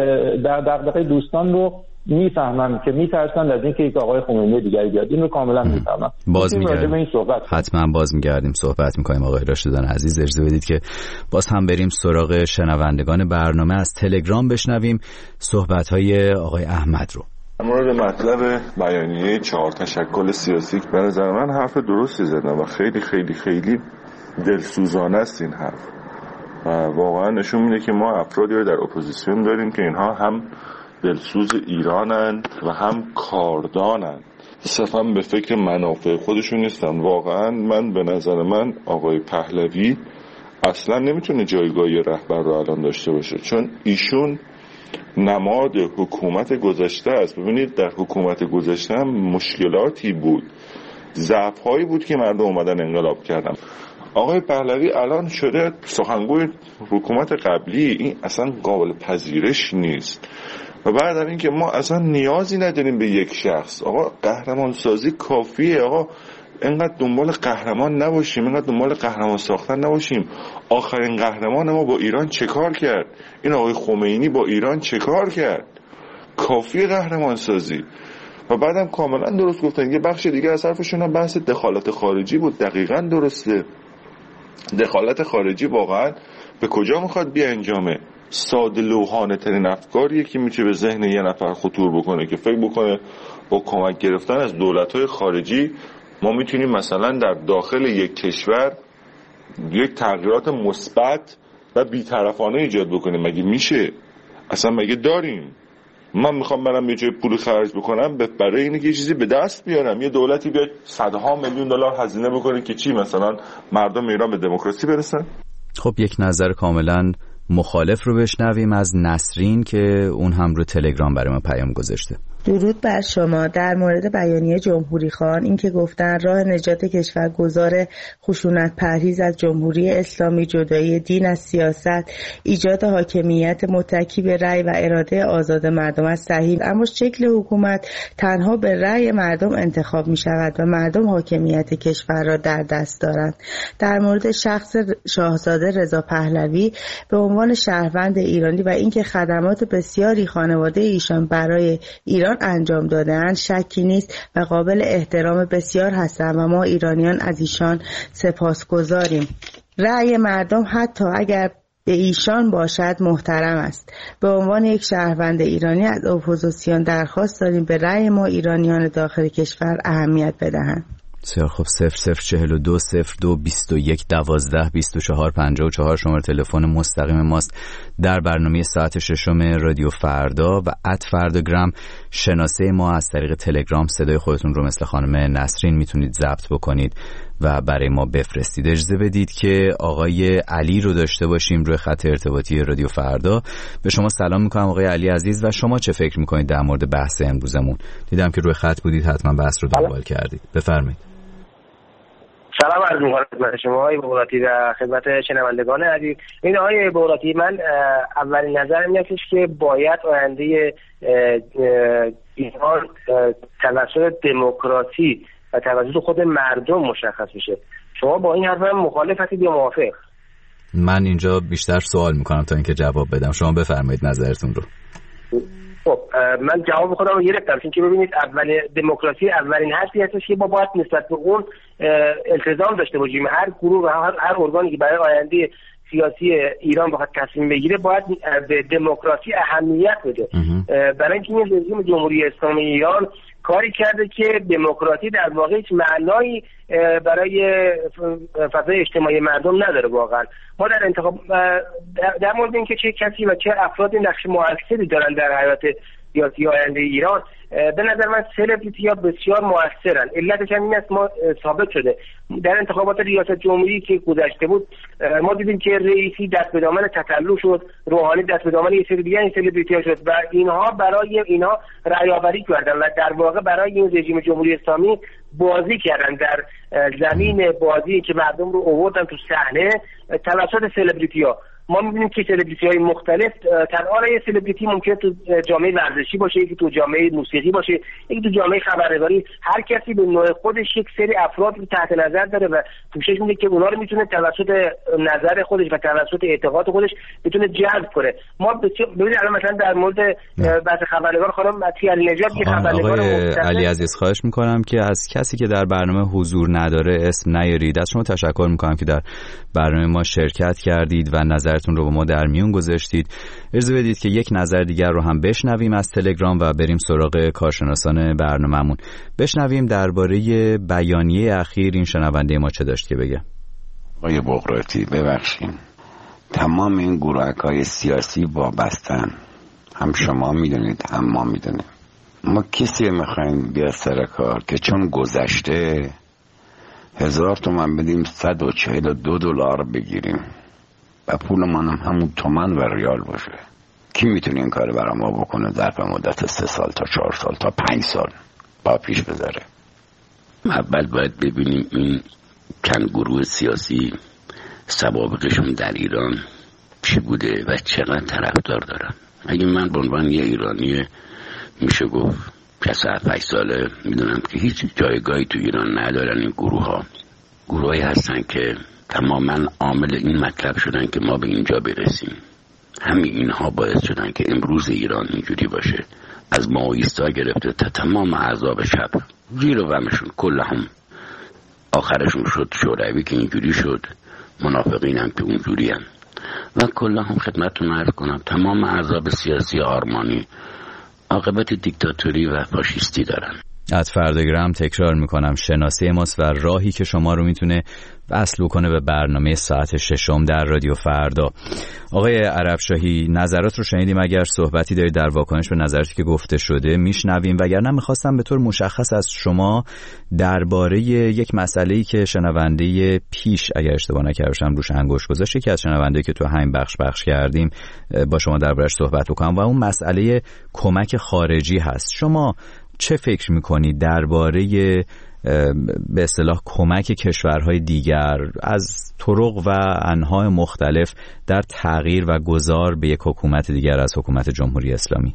Speaker 7: در دغدغه دوستان رو میفهمم که میترسن از اینکه یک آقای خمینی دیگری بیاد، این رو کاملا میفهمم.
Speaker 5: باز میگردیم حتما باز میگردیم صحبت میکنیم. آقای راشدان عزیز اجازه بدید که باز هم بریم سراغ شنوندگان برنامه، از تلگرام بشنویم صحبت های آقای احمد رو.
Speaker 15: در مورد مطلب بیانیه چهار تشکل سیاسی به نظر من حرف درستی زدن و خیلی خیلی خیلی دلسوزانه است این حرف و واقعا نشون میده که ما افرادی رو در اپوزیسیون داریم که اینها هم دلسوز ایرانند و هم کاردانند، صرفا به فکر منافع خودشون نیستن. واقعا من به نظر من آقای پهلوی اصلا نمیتونه جایگاهی رهبر رو الان داشته باشه، چون ایشون نماد حکومت گذشته است. ببینید در حکومت گذشته هم مشکلاتی بود، ضعف‌هایی بود که مردم اومدن انقلاب کردن. آقای پهلوی الان شده سخنگوی حکومت قبلی، این اصلا قابل پذیرش نیست. و بعد از اینکه ما اصلا نیازی نداریم به یک شخص، آقا قهرمان سازی کافیه. آقا اینقدر دنبال قهرمان نباشیم، اینقدر دنبال قهرمان ساختن نباشیم. آخرین قهرمان ما با ایران چه کار کرد؟ این آقای خمینی با ایران چه کار کرد؟ کافیه قهرمان سازی. و بعدم کاملا درست گفتن. یه بخش دیگه از حرفشون هم بحث دخالت خارجی بود. دقیقاً درسته. دخالت خارجی واقعا به کجا میخواد بیانجامه؟ ساده لوحانه ترین افکاریه که میشه به ذهن یه نفر خطور بکنه که فکر بکنه با کمک گرفتن از دولت‌های خارجی ما میتونیم مثلا در داخل یک کشور یک تغییرات مثبت و بی‌طرفانه ایجاد بکنیم. مگه میشه؟ اصلا مگه داریم؟ من میخوام برم یه جای پول خرج بکنم برای اینکه یه چیزی به دست بیارم، یه دولتی بیاد صدها میلیون دلار هزینه بکنه که چی؟ مثلا مردم ایران به دموکراسی برسن؟
Speaker 5: خب یک نظر کاملا مخالف رو بشنویم از نسرین که اون هم رو تلگرام برای ما پیام گذاشته.
Speaker 16: درود بر شما. در مورد بیانیه جمهوری خان این که گفتن راه نجات کشور گذار خشونت پرهیز از جمهوری اسلامی، جدایی دین از سیاست، ایجاد حاکمیت متکی به رأی و اراده آزاد مردم از صحیح، اما شکل حکومت تنها به رأی مردم انتخاب می شود و مردم حاکمیت کشور را در دست دارند. در مورد شخص شاهزاده رضا پهلوی به عنوان شهروند ایرانی و اینکه خدمات بسیاری خانواده ایشان برای ایران انجام دادن شکی نیست و قابل احترام بسیار هستند و ما ایرانیان از ایشان سپاسگزاریم. رأی مردم حتی اگر به ایشان باشد محترم است. به عنوان یک شهروند ایرانی از اپوزیسیون درخواست داریم به رأی ما ایرانیان داخل کشور اهمیت بدهند.
Speaker 5: بسیار خب. صفر صفر چهل و دو صفر دو بیست و یک دوازده بیست و چهار پنجاه و چهار شماره تلفن مستقیم ماست در برنامه ساعت ششم رادیو فردا و ات فرداگرام شناسه ما از طریق تلگرام. صدای خودتون رو مثل خانم نسرین میتونید ضبط بکنید و برای ما بفرستید. اجازه بدید که آقای علی رو داشته باشیم روی خط ارتباطی رادیو فردا. به شما سلام میکنم آقای علی عزیز و شما چه فکر میکنید در مورد بحث امروزمون؟ دیدم که روی خط بودید، حتما بحث رو دنبال کردید. بفرمایید.
Speaker 17: سلام عرض می‌کنم خدمت شما آقای بغراتی و خدمت شنوندگان عزیز. این آقای بغراتی، من اولین نظرم اینه که باید آینده ایران توسط دموکراسی و توسط خود مردم مشخص بشه. شما با این حرف مخالف هستید یا موافق؟
Speaker 5: من اینجا بیشتر سوال میکنم تا اینکه جواب بدم. شما بفرمایید نظرتون رو.
Speaker 17: خب من جواب خودم رو گرفتم، چون که ببینید اول دموکراسی اولین حرفی هستش که ما باید نسبت به اون التزام داشته باشیم. هر گروه و هر, هر ارگانی که برای آینده سیاسی ایران بخواد تصمیم بگیره باید به دموکراسی اهمیت بده. برای اینکه این رژیم جمهوری اسلامی ایران کاری کرده که دموکراسی در واقع هیچ معنایی برای فضای اجتماعی مردم نداره. واقعا ما در انتخاب در مورد اینکه چه کسی و چه افرادی نقش موثری دارن در حیات سیاسی آینده ایران، به نظر من سلبریتی ها بسیار موثرن. علتش هم این است، ما ثابت شده در انتخابات ریاست جمهوری که گذشته بود ما دیدیم که رئیسی دست به دامن تطلع شد، روحانی دست به دامن یه سری دیگه این سلبریتی ها شد و اینها برای اینها رأی آوری کردن و در واقع برای این رژیم جمهوری اسلامی بازی کردن در زمین بازی که مردم رو آوردن تو صحنه توسط سلبریتی ها. ما می‌بینیم که سلبریتی‌های مختلف، تنها یه سلبریتی ممکنه تو جامعه ورزشی باشه، یکی تو جامعه موسیقی باشه، یکی تو جامعه خبرنگاری، هر کسی به نوع خودش یک سری افراد رو تحت نظر داره و کوشش می‌کنه که اونا رو میتونه توسط نظر خودش و توسط اعتقاد خودش بتونه جذب کنه. ما ببینید الان مثلا در مورد بعضی خبرنگار خانم متی علی نژاد که خبرنگار
Speaker 5: علی عزیز خواهش می‌کنم که از کسی که در برنامه حضور نداره اسم نیارید. از شما تشکر می‌کنم که در برنامه ما شرکت کردید و نظر تون رو با ما در میون گذاشتید. اجازه بدید که یک نظر دیگر رو هم بشنویم از تلگرام و بریم سراغ کارشناسان برنامه‌مون. بشنویم درباره بیانیه اخیر این شنونده ما چه داشت که بگه.
Speaker 4: آقای بغراتی ببخشید، تمام این گروه‌های سیاسی وابستن، هم شما میدونید هم ما میدونیم. ما کسی میخوایم بیا سر کار که چون گذشته هزار تومن بدیم صد و چهل و دو دلار بگیریم و پول من هم همون تومن و ریال باشه. کی میتونه این کار برای ما بکنه ظرف مدت سه سال تا چهار سال تا پنج سال با پیش بذاره؟
Speaker 18: اول باید ببینیم این چند گروه سیاسی سوابقشون در ایران چی بوده و چقدر طرفدار دارن. اگه من به عنوان یه ایرانی میشه گفت پس هفت ساله میدونم که هیچ جایگاهی تو ایران ندارن این گروه ها. گروهی هستن که تماما عامل این مطلب شدن که ما به اینجا برسیم. همین اینها باعث شدن که امروز ایران اینجوری باشه، از ماویستا گرفته تا تمام احزاب شب زیر و بمشون کل هم آخرشون شد شوروی که اینجوری شد، منافقین هم که اونجوری هم و کل هم خدمتتون عرض کنم تمام احزاب سیاسی آرمانی عاقبت دیکتاتوری و فاشیستی دارن.
Speaker 5: از فرداگرام تکرار میکنم شناسه ماست و راهی که شما رو میتونه وصل کنه به برنامه ساعت ششم در رادیو فردا. آقای عربشاهی نظرات رو شنیدیم، اگر صحبتی دارید در واکنش به نظراتی که گفته شده میشنویم، وگرنه میخواستم به طور مشخص از شما درباره یک مسئله‌ای که شنونده پیش اگر اشتباه نکرده باشم روش انگشت گذاشت، یکی از شنونده‌ای که تو همین بخش پخش کردیم با شما دربارش صحبت بکنم و اون مسئله کمک خارجی هست. شما چه فکر میکنید درباره به اصطلاح کمک کشورهای دیگر از طرق و انواع مختلف در تغییر و گذار به یک حکومت دیگر از حکومت جمهوری اسلامی؟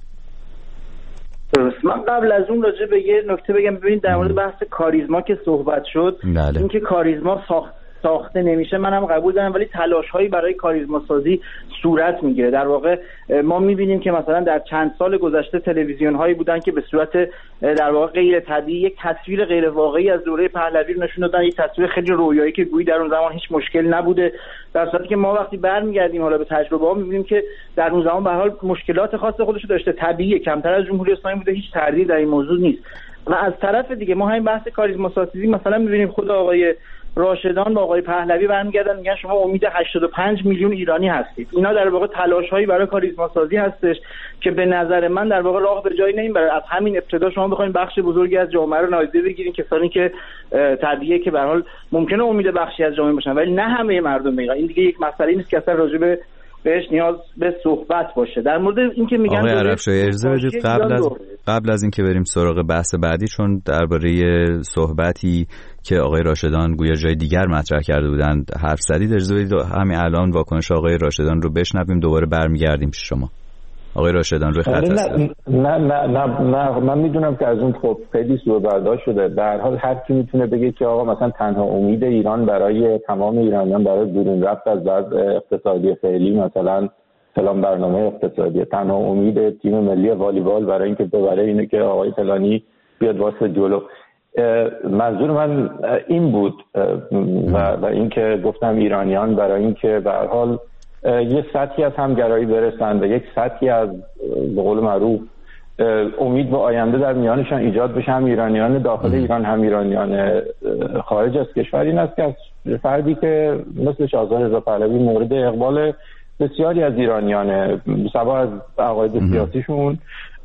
Speaker 6: درست. من قبل از اون راجع به یه نکته بگم. ببینید در مورد بحث کاریزما که صحبت شد،
Speaker 5: بله.
Speaker 6: اینکه کاریزما ساخت ساخته نمیشه منم قبول دارم، ولی تلاش‌هایی برای کاریزما سازی صورت میگیره. در واقع ما می‌بینیم که مثلا در چند سال گذشته تلویزیون‌هایی بودن که به صورت در واقع غیر طبیعی یک تصویر غیر واقعی از دوره پهلوی رو نشون دادن، یک تصویر خیلی رویایی که گویی در اون زمان هیچ مشکل نبوده، در صورتی که ما وقتی برمیگردیم حالا به تجربه‌ها می‌بینیم که در اون زمان به هر حال مشکلات خاص خودش داشته، طبیعیه، کمتر از جمهوری اسلامی بوده، هیچ تردیدی در این موضوع نیست. و از طرف دیگه ما همین بحث کاریزما سازی مثلا می‌بینیم خود آقای راشدان با آقای پهلوی برمیگردن میگن شما امید هشتاد و پنج میلیون ایرانی هستید. اینا در واقع تلاش‌هایی برای کاریزما سازی هستش که به نظر من در واقع راه به جایی نمیبره. از همین ابتدا شما بخواید بخش بزرگی از جامعه رو نادیده بگیرین، کسانی که طبیعیه که به هر حال ممکنه امید بخشی از جامعه باشن ولی نه همه مردم میگن. این دیگه یک مسئله نیست که اصلا راجع به بهش نیاز به صحبت باشه. در مورد اینکه میگن
Speaker 5: آقای عربشاهی اجازه بدید قبل از قبل از اینکه بریم سراغ بحث بعدی، چون درباره صحبتی که آقای راشدان گویا جای دیگر مطرح کرده بودند حرف زدید، اجازه بدید همین الان واکنش آقای راشدان رو بشنویم، دوباره برمیگردیم پیش شما. آقای راشدان روی خط هستن.
Speaker 7: نه نه نه نه من میدونم که از اون خب خیلی سوء برداشت شده. در حال هر کی میتونه بگه که آقا مثلا تنها امید ایران برای تمام ایرانیان برای بیرون رفت از وضع اقتصادی فعلی مثلا فلان برنامه اقتصادی، تنها امید تیم ملی والیبال برای اینکه ببره اینه که آقای فلانی بیاد واسه جلو. منظور من این بود و, و اینکه گفتم ایرانیان برای اینکه به هر حال یه سطحی از همگرایی برسن و یک سطحی از به قول معروف امید به آینده در میانشان ایجاد بشه، هم ایرانیان داخل ایران هم ایرانیان خارج از کشور. این است که از فردی که مثل شاهزاده رضا پهلوی مورد اقبال بسیاری از ایرانیان سوا از عقاید سیاسیشون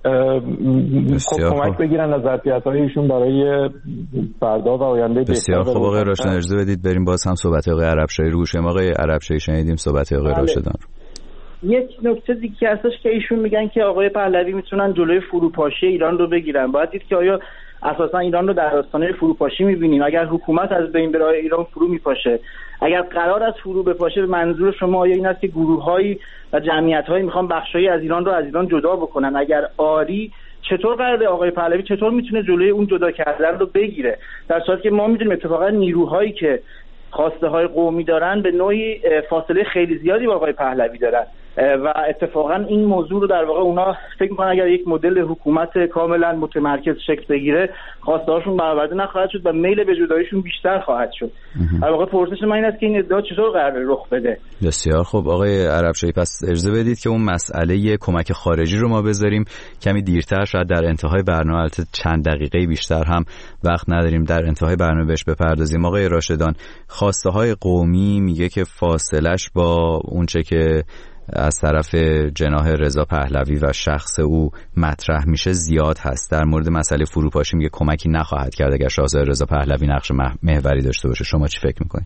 Speaker 7: کمک بگیرن از ظرفیت‌های ایشون برای فردا و آینده.
Speaker 5: بسیار خوب آقای راشدان، اجازه بدید بریم باز هم صحبت آقای عربشاهی رو گوشیم. آقای عربشاهی شنیدیم صحبت آقای راشدان رو.
Speaker 6: یک نکته دیگه هستش که ایشون میگن که آقای پهلوی میتونن جلوی فروپاشی ایران رو بگیرن. باید دید که آیا اساسا ایران رو در آستانه فروپاشی میبینیم؟ اگر حکومت از بین بره ایران فرو میپاشه، اگر قرار از فرو بپاشه منظور شما آیا این است که گروه‌هایی و جمعیت‌هایی میخوان بخشایی از ایران رو از ایران جدا بکنن؟ اگر آری چطور قراره آقای پهلوی چطور میتونه جلوی اون جدا کردن رو بگیره، در صورتی که ما میدونیم اتفاقا نیروهایی که خواسته های قومی دارن به نوعی فاصله خیلی زیادی با آقای پهلوی دارن و اتفاقا این موضوع رو در واقع اونا فکر میکنن اگر یک مدل حکومت کاملا متمرکز شکل بگیره خواسته هاشون برآورده نخواهد شد و میل به جداییشون بیشتر خواهد شد. در واقع پرسش من این است که این ادعا چطور قراره رخ بده؟
Speaker 5: بسیار خوب آقای عربشاهی، پس اجازه بدید که اون مسئله کمک خارجی رو ما بذاریم کمی دیرتر، شاید در انتهای برنامه، البته چند دقیقه بیشتر هم وقت نداریم، در انتهای برنامه بهش بپردازیم. آقای راشدان، خواسته های قومی میگه که فاصلش با اونچه که از طرف جناح رضا پهلوی و شخص او مطرح میشه زیاد هست. در مورد مسئله فروپاشی میگه کمکی نخواهد کرد اگر شاهزاده رضا پهلوی نقش محوری داشته باشه. شما چی فکر میکنید؟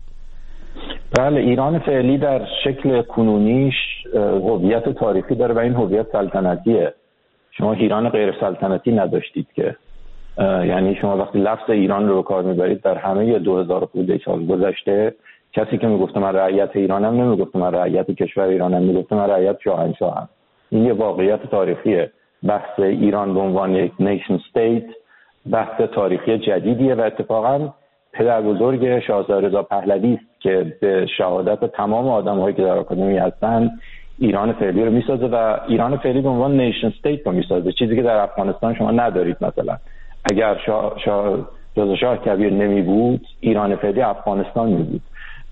Speaker 7: بله، ایران فعلی در شکل کنونیش هویت تاریخی داره و این هویت سلطنتیه. شما ایران غیر سلطنتی نداشتید که، یعنی شما وقتی لفظ ایران رو کار میبرید در همه دو هزار خورده سال گذشته کسی که میگفته من رعیت ایرانم نمیگفته من رعیت کشور ایرانم، میگفته من رعیت شاهنشاهم. این یه واقعیت تاریخیه. بحث ایران به عنوان یک نیشن استیت بحث تاریخی جدیدیه و اتفاقا پدر بزرگ شاهزاده رضا پهلوی است که به شهادت تمام آدم‌هایی که در آکادمی هستن ایران فعلی رو میسازه و ایران فعلی به عنوان نیشن استیت رو میسازه، چیزی که در افغانستان شما ندارید. مثلا اگر شاه شاه رضا شاه کبیر نمی بود ایران فعلی افغانستان می بود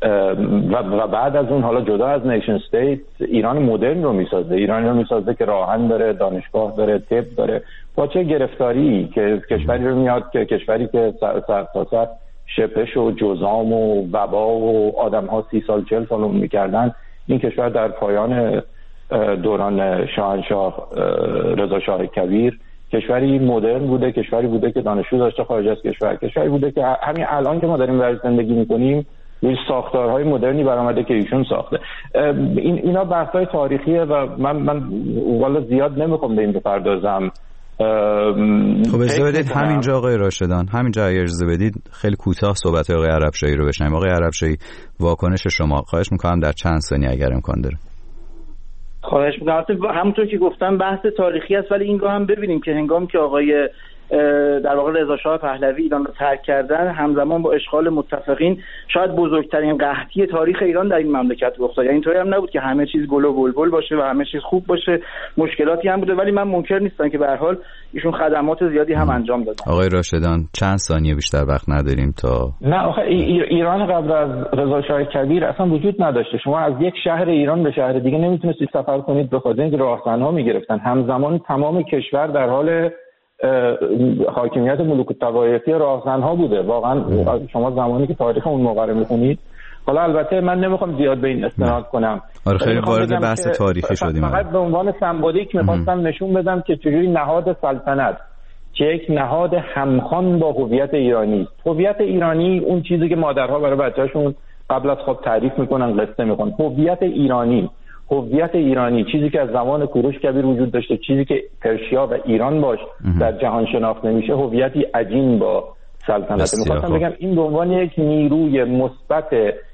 Speaker 7: و بعد از اون حالا جدا از نیشن استیت ایران مدرن رو میسازه، ایران رو میسازه که راهن داره، دانشگاه داره، طب داره. با چه گرفتاری که کشوری رو میاد که کشوری که سر تا سر شپش و جزام و وبا و آدم ها سی سال چل سال اون میکردن، این کشور در پایان دوران شاهنشاه رضا شاه کبیر کشوری مدرن بوده، کشوری بوده که دانشجو داشته خارج از کشور، کشوری بوده که همین الان که ما داریم برای زندگی میکنیم روی ساختارهای مدرنی برآمده که ایشون ساخته. این اینا بحث‌های تاریخیه و من من والا زیاد نمیخوام به این بپردازم.
Speaker 5: خب اجازه بدید همینجا آقای راشدان، همینجا اجازه بدید خیلی کوتاه صحبت آقای عربشاهی رو بشنویم. آقای عربشاهی، واکنش شما خواهش میکنم در چند ثانیه اگر امکان داره.
Speaker 6: خواهش میکنم. همونطور که گفتم بحث تاریخی است، ولی این رو هم ببینیم که هنگامی که آقای در واقع رضا شاه پهلوی ایران رو ترک کردن همزمان با اشغال متفقین شاید بزرگترین قحطی تاریخ ایران در این مملکت رخ داد. یعنی اینطوری هم نبود که همه چیز گل و بلبل باشه و همه چیز خوب باشه، مشکلاتی هم بوده، ولی من منکر نیستم که به هر حال ایشون خدمات زیادی هم انجام دادن.
Speaker 5: آقای راشدان چند ثانیه بیشتر وقت نداریم تا
Speaker 7: نه آخه ایران قبل از رضا شاه کبیر اصلا وجود نداشته. شما از یک شهر ایران به شهر دیگه نمیتونستید سفر کنید به خاطر اینکه راهزن‌ها میگرفتن. همزمان تمام کشور در حال حاکمیت ملوک الطوایفی راهزنها بوده. واقعا شما زمانی که تاریخ اون موقع رو میخونید، حالا البته من نمیخوام زیاد به این استناد کنم،
Speaker 5: آره خیلی وارد بحث تاریخی شدیم،
Speaker 7: فقط به عنوان سمبولیک میخواستم نشون بدم که چجوری نهاد سلطنت که یک نهاد همخوان با هویت ایرانی است. هویت ایرانی اون چیزی که مادرها برای بچه‌شون قبل از خواب تعریف میکنن، قصه میکنن. هویت ایرانی، هویت ایرانی چیزی که از زمان کوروش کبیر وجود داشته، چیزی که پرشیا و ایران باش در جهان شناخته نمیشه، هویتی عجین با سلطنت. میخواستم بگم این به عنوان یک نیروی مثبت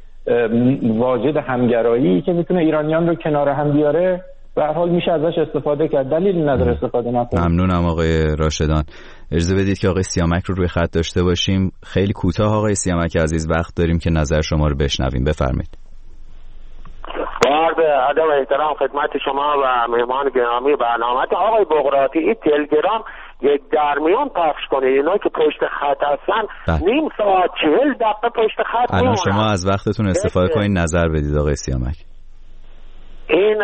Speaker 7: واجد همگرایی که میتونه ایرانیان رو کنار هم بیاره، به هر حال میشه ازش استفاده کرد، دلیل نداره استفاده نکنیم.
Speaker 5: ممنونم آقای راشدان. اجازه بدید که آقای سیامک رو روی خط داشته باشیم. خیلی کوتاه آقای سیامک عزیز، وقت داریم که نظر شما رو بشنویم، بفرمایید.
Speaker 19: با عرض ادب و احترام خدمت شما و مهمان گرامی برنامه، آقای بغراتی این تلگرام یک درمیان پخش کنه، اینا که پشت خط هستن نیم ساعت چهل دقیقه پشت خط
Speaker 5: الان شما از وقتتون استفاده کنید نظر بدید آقای سیامک.
Speaker 19: این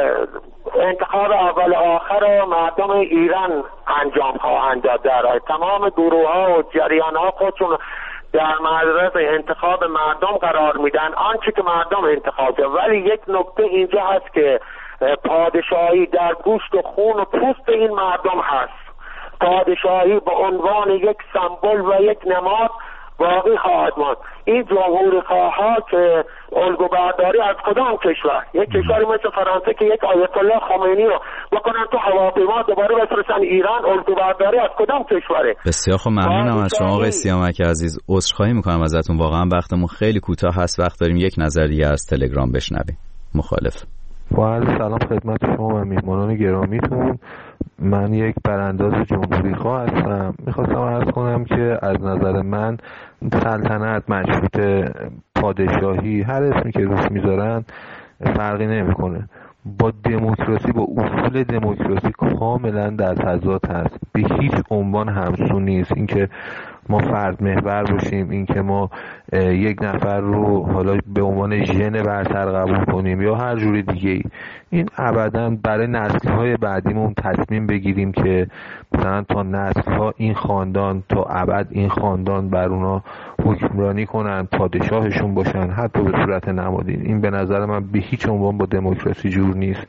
Speaker 19: انتخاب اول آخر رو مردم ایران انجام خواهند داد. در تمام گروه ها و جریان ها خودشون در معرض انتخاب مردم قرار میدن، آنچه که مردم انتخاب کرد. ولی یک نکته اینجا هست که پادشاهی در گوشت و خون و پوست این مردم هست. پادشاهی به عنوان یک سمبل و یک نماد باقی خواهد ماند. این جمهوری خواها که الگو برداری از کدام کشور، یک کشوری مثل فرانسه که یک آیت الله خمینی رو بکنن تو هواپیما دوباره بفرستن ایران، الگو برداری از کدام کشوره؟
Speaker 5: بسیار خب، ممنونم از شما آقای سیامک عزیز. عذرخواهی میکنم ازتون، واقعا وقتمون خیلی کوتاه هست، وقت داریم یک نظر دیگه از تلگرام بشنویم. مخالف.
Speaker 20: با عرض سلام خدمت شما و میهمانان گرامیتون. من یک برانداز جمهوری خواه هستم. میخواستم عرض کنم که از نظر من سلطنت، مشروطه، پادشاهی، هر اسمی که روش میذارن فرقی نمیکنه. با دموکراسی، با اصول دموکراسی کاملا در تضاد هست، به هیچ عنوان همسو نیست. اینکه ما فرد محور باشیم، اینکه ما یک نفر رو حالا به عنوان ژن برتر قبول کنیم یا هر جوری دیگه ای، این ابدا برای نسل‌های بعدیمون تصمیم بگیریم که مثلا تا نسل‌ها این خاندان تا ابد این خاندان بر اونا حکمرانی کنن، پادشاهشون باشن، حتی به صورت نمادین، این به نظر من به هیچ عنوان با دموکراسی جور نیست.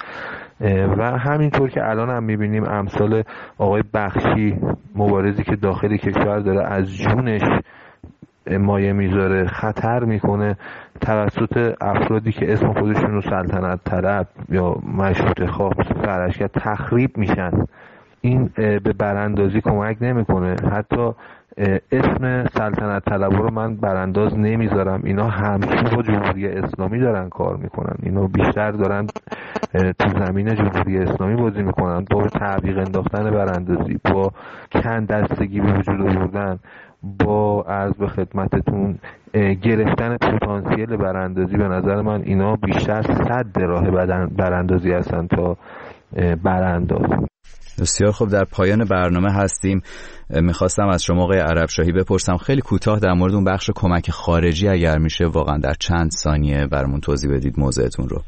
Speaker 20: و همینطور که الان هم میبینیم امثال آقای بخشی، مبارزی که داخل کشور داره از جونش مایه میذاره، خطر میکنه توسط افرادی که اسم خودشون رو سلطنت طلب یا مشروطه خواه فرشگر تخریب میشن. این به براندازی کمک نمیکنه. حتی اسم سلطنت طلبا رو من برانداز نمیذارم، اینا همسو با جمهوری اسلامی دارن کار میکنن، اینا بیشتر دارن تو زمین جمهوری اسلامی بازی میکنن، با تعویق انداختن براندازی، با کند دستگی به وجود آوردن، با عرض به خدمتتون گرفتن پتانسیل براندازی. به نظر من اینا بیشتر صد راه براندازی هستن تا برانداز.
Speaker 5: بسیار خوب، در پایان برنامه هستیم. میخواستم از شما آقای عربشاهی بپرسم خیلی کوتاه در مورد اون بخش کمک خارجی اگر میشه واقعا در چند ثانیه برامون توضیح بدید موضعتون رو.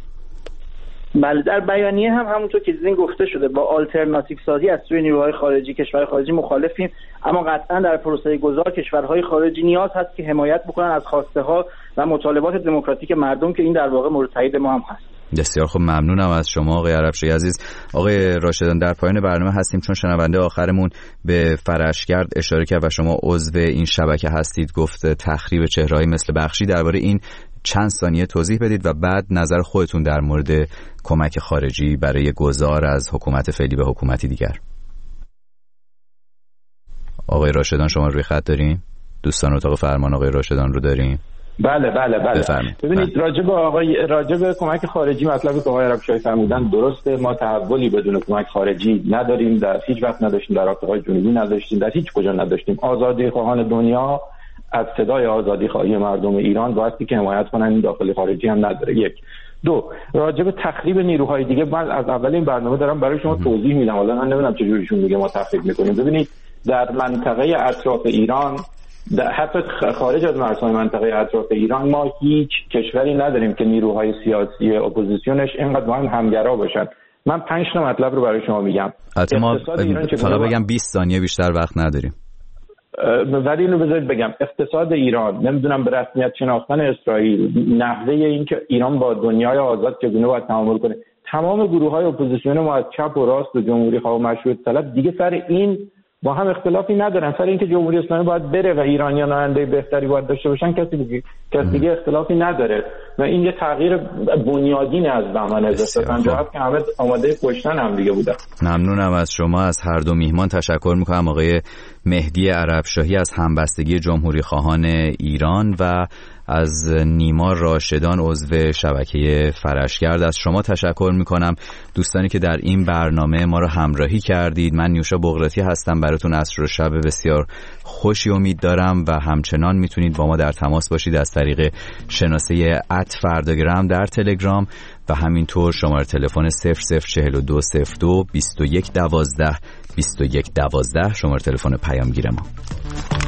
Speaker 6: بله، در بیانیه هم همونطور که دیدین گفته شده با آلترناتیو سازی از سوی نیروهای خارجی، کشورهای خارجی مخالفیم، اما قطعا در پروسه گذار کشورهای خارجی نیاز هست که حمایت بکنن از خواسته ها و مطالبات دموکراتیک مردم که این در واقع مورد تایید ما هم هست.
Speaker 5: بسیار خوب، ممنونم از شما آقای عربشاهی عزیز. آقای راشدان، در پایان برنامه هستیم، چون شنونده آخرمون به فرشگرد اشاره کرد و شما عضو این شبکه هستید، گفت تخریب چهره‌ای مثل بخشی، درباره این چند ثانیه توضیح بدید و بعد نظر خودتون در مورد کمک خارجی برای گذار از حکومت فعلی به حکومتی دیگر. آقای راشدان شما روی خط داریم؟ دوستان اتاق فرمان آقای راشدان رو داریم؟
Speaker 7: بله بله بله.
Speaker 5: بفرمایید.
Speaker 7: ببینید راجع به آقای راجع به کمک خارجی مطلبی که آقای عربشاهی فرمودن درسته. ما تحولی بدون کمک خارجی نداریم، در هیچ وقت نداشتیم، در آفریقای جنوبی نداشتیم، در هیچ کجا نداشتیم. آزادی خواهان دنیا از صدای آزادی خواهی مردم ایران واسطی که حمایت کنن این داخل خارجی هم نداره. یک. دو، راجع به تخریب نیروهای دیگه من از اول این برنامه دارم برای شما توضیح میدم، حالا من نمیدونم چه جوریشون میگه ما تخریب میکنیم. ببینید در منطقه اطراف ایران، حتی خارج از مرزهای منطقه اطراف ایران، ما هیچ کشوری نداریم که نیروهای سیاسی اپوزیسیونش اینقدر با هم همگرا باشن. من پنج تا مطلب رو برای شما میگم.
Speaker 5: البته ما فقط بگم بیست ثانیه بیشتر وقت نداریم.
Speaker 7: ولی اینو بذارید بگم اقتصاد ایران، نمیدونم به رسمیت شناختن اسرائیل، نحوه اینکه ایران با دنیای آزاد چگونه باید تعامل کنه، تمام گروه‌های اپوزیسیون ما از چپ و راست و جمهوری خواه و مشروط طلب دیگه سر این با هم اختلافی ندارن. سر اینکه جمهوری اسلامی باید بره و ایرانیان آینده بهتری باید داشته باشن کسی دیگه کسی دیگه اختلافی نداره و این یه تغییر بنیادین از زمان هزار و پنجاه و هفت که همه آماده کشتن هم دیگه بودن.
Speaker 5: ممنونم از شما. از هر دو میهمان تشکر میکنم، آقای مهدی عربشاهی از همبستگی جمهوری خواهان ایران و از نیما راشدان عضو شبکه فرشگرد. از شما تشکر میکنم دوستانی که در این برنامه ما رو همراهی کردید. من نیوشا بغراتی هستم، براتون عصر و شب بسیار خوشی امید دارم و همچنان میتونید با ما در تماس باشید از طریق شناسه ات فرداگرام در تلگرام و همینطور شماره تلفن صفر صفر چهل و دو صفر دو بیست و یک دوازده بیست و یک دوازده شماره تلفن پیامگیر ما.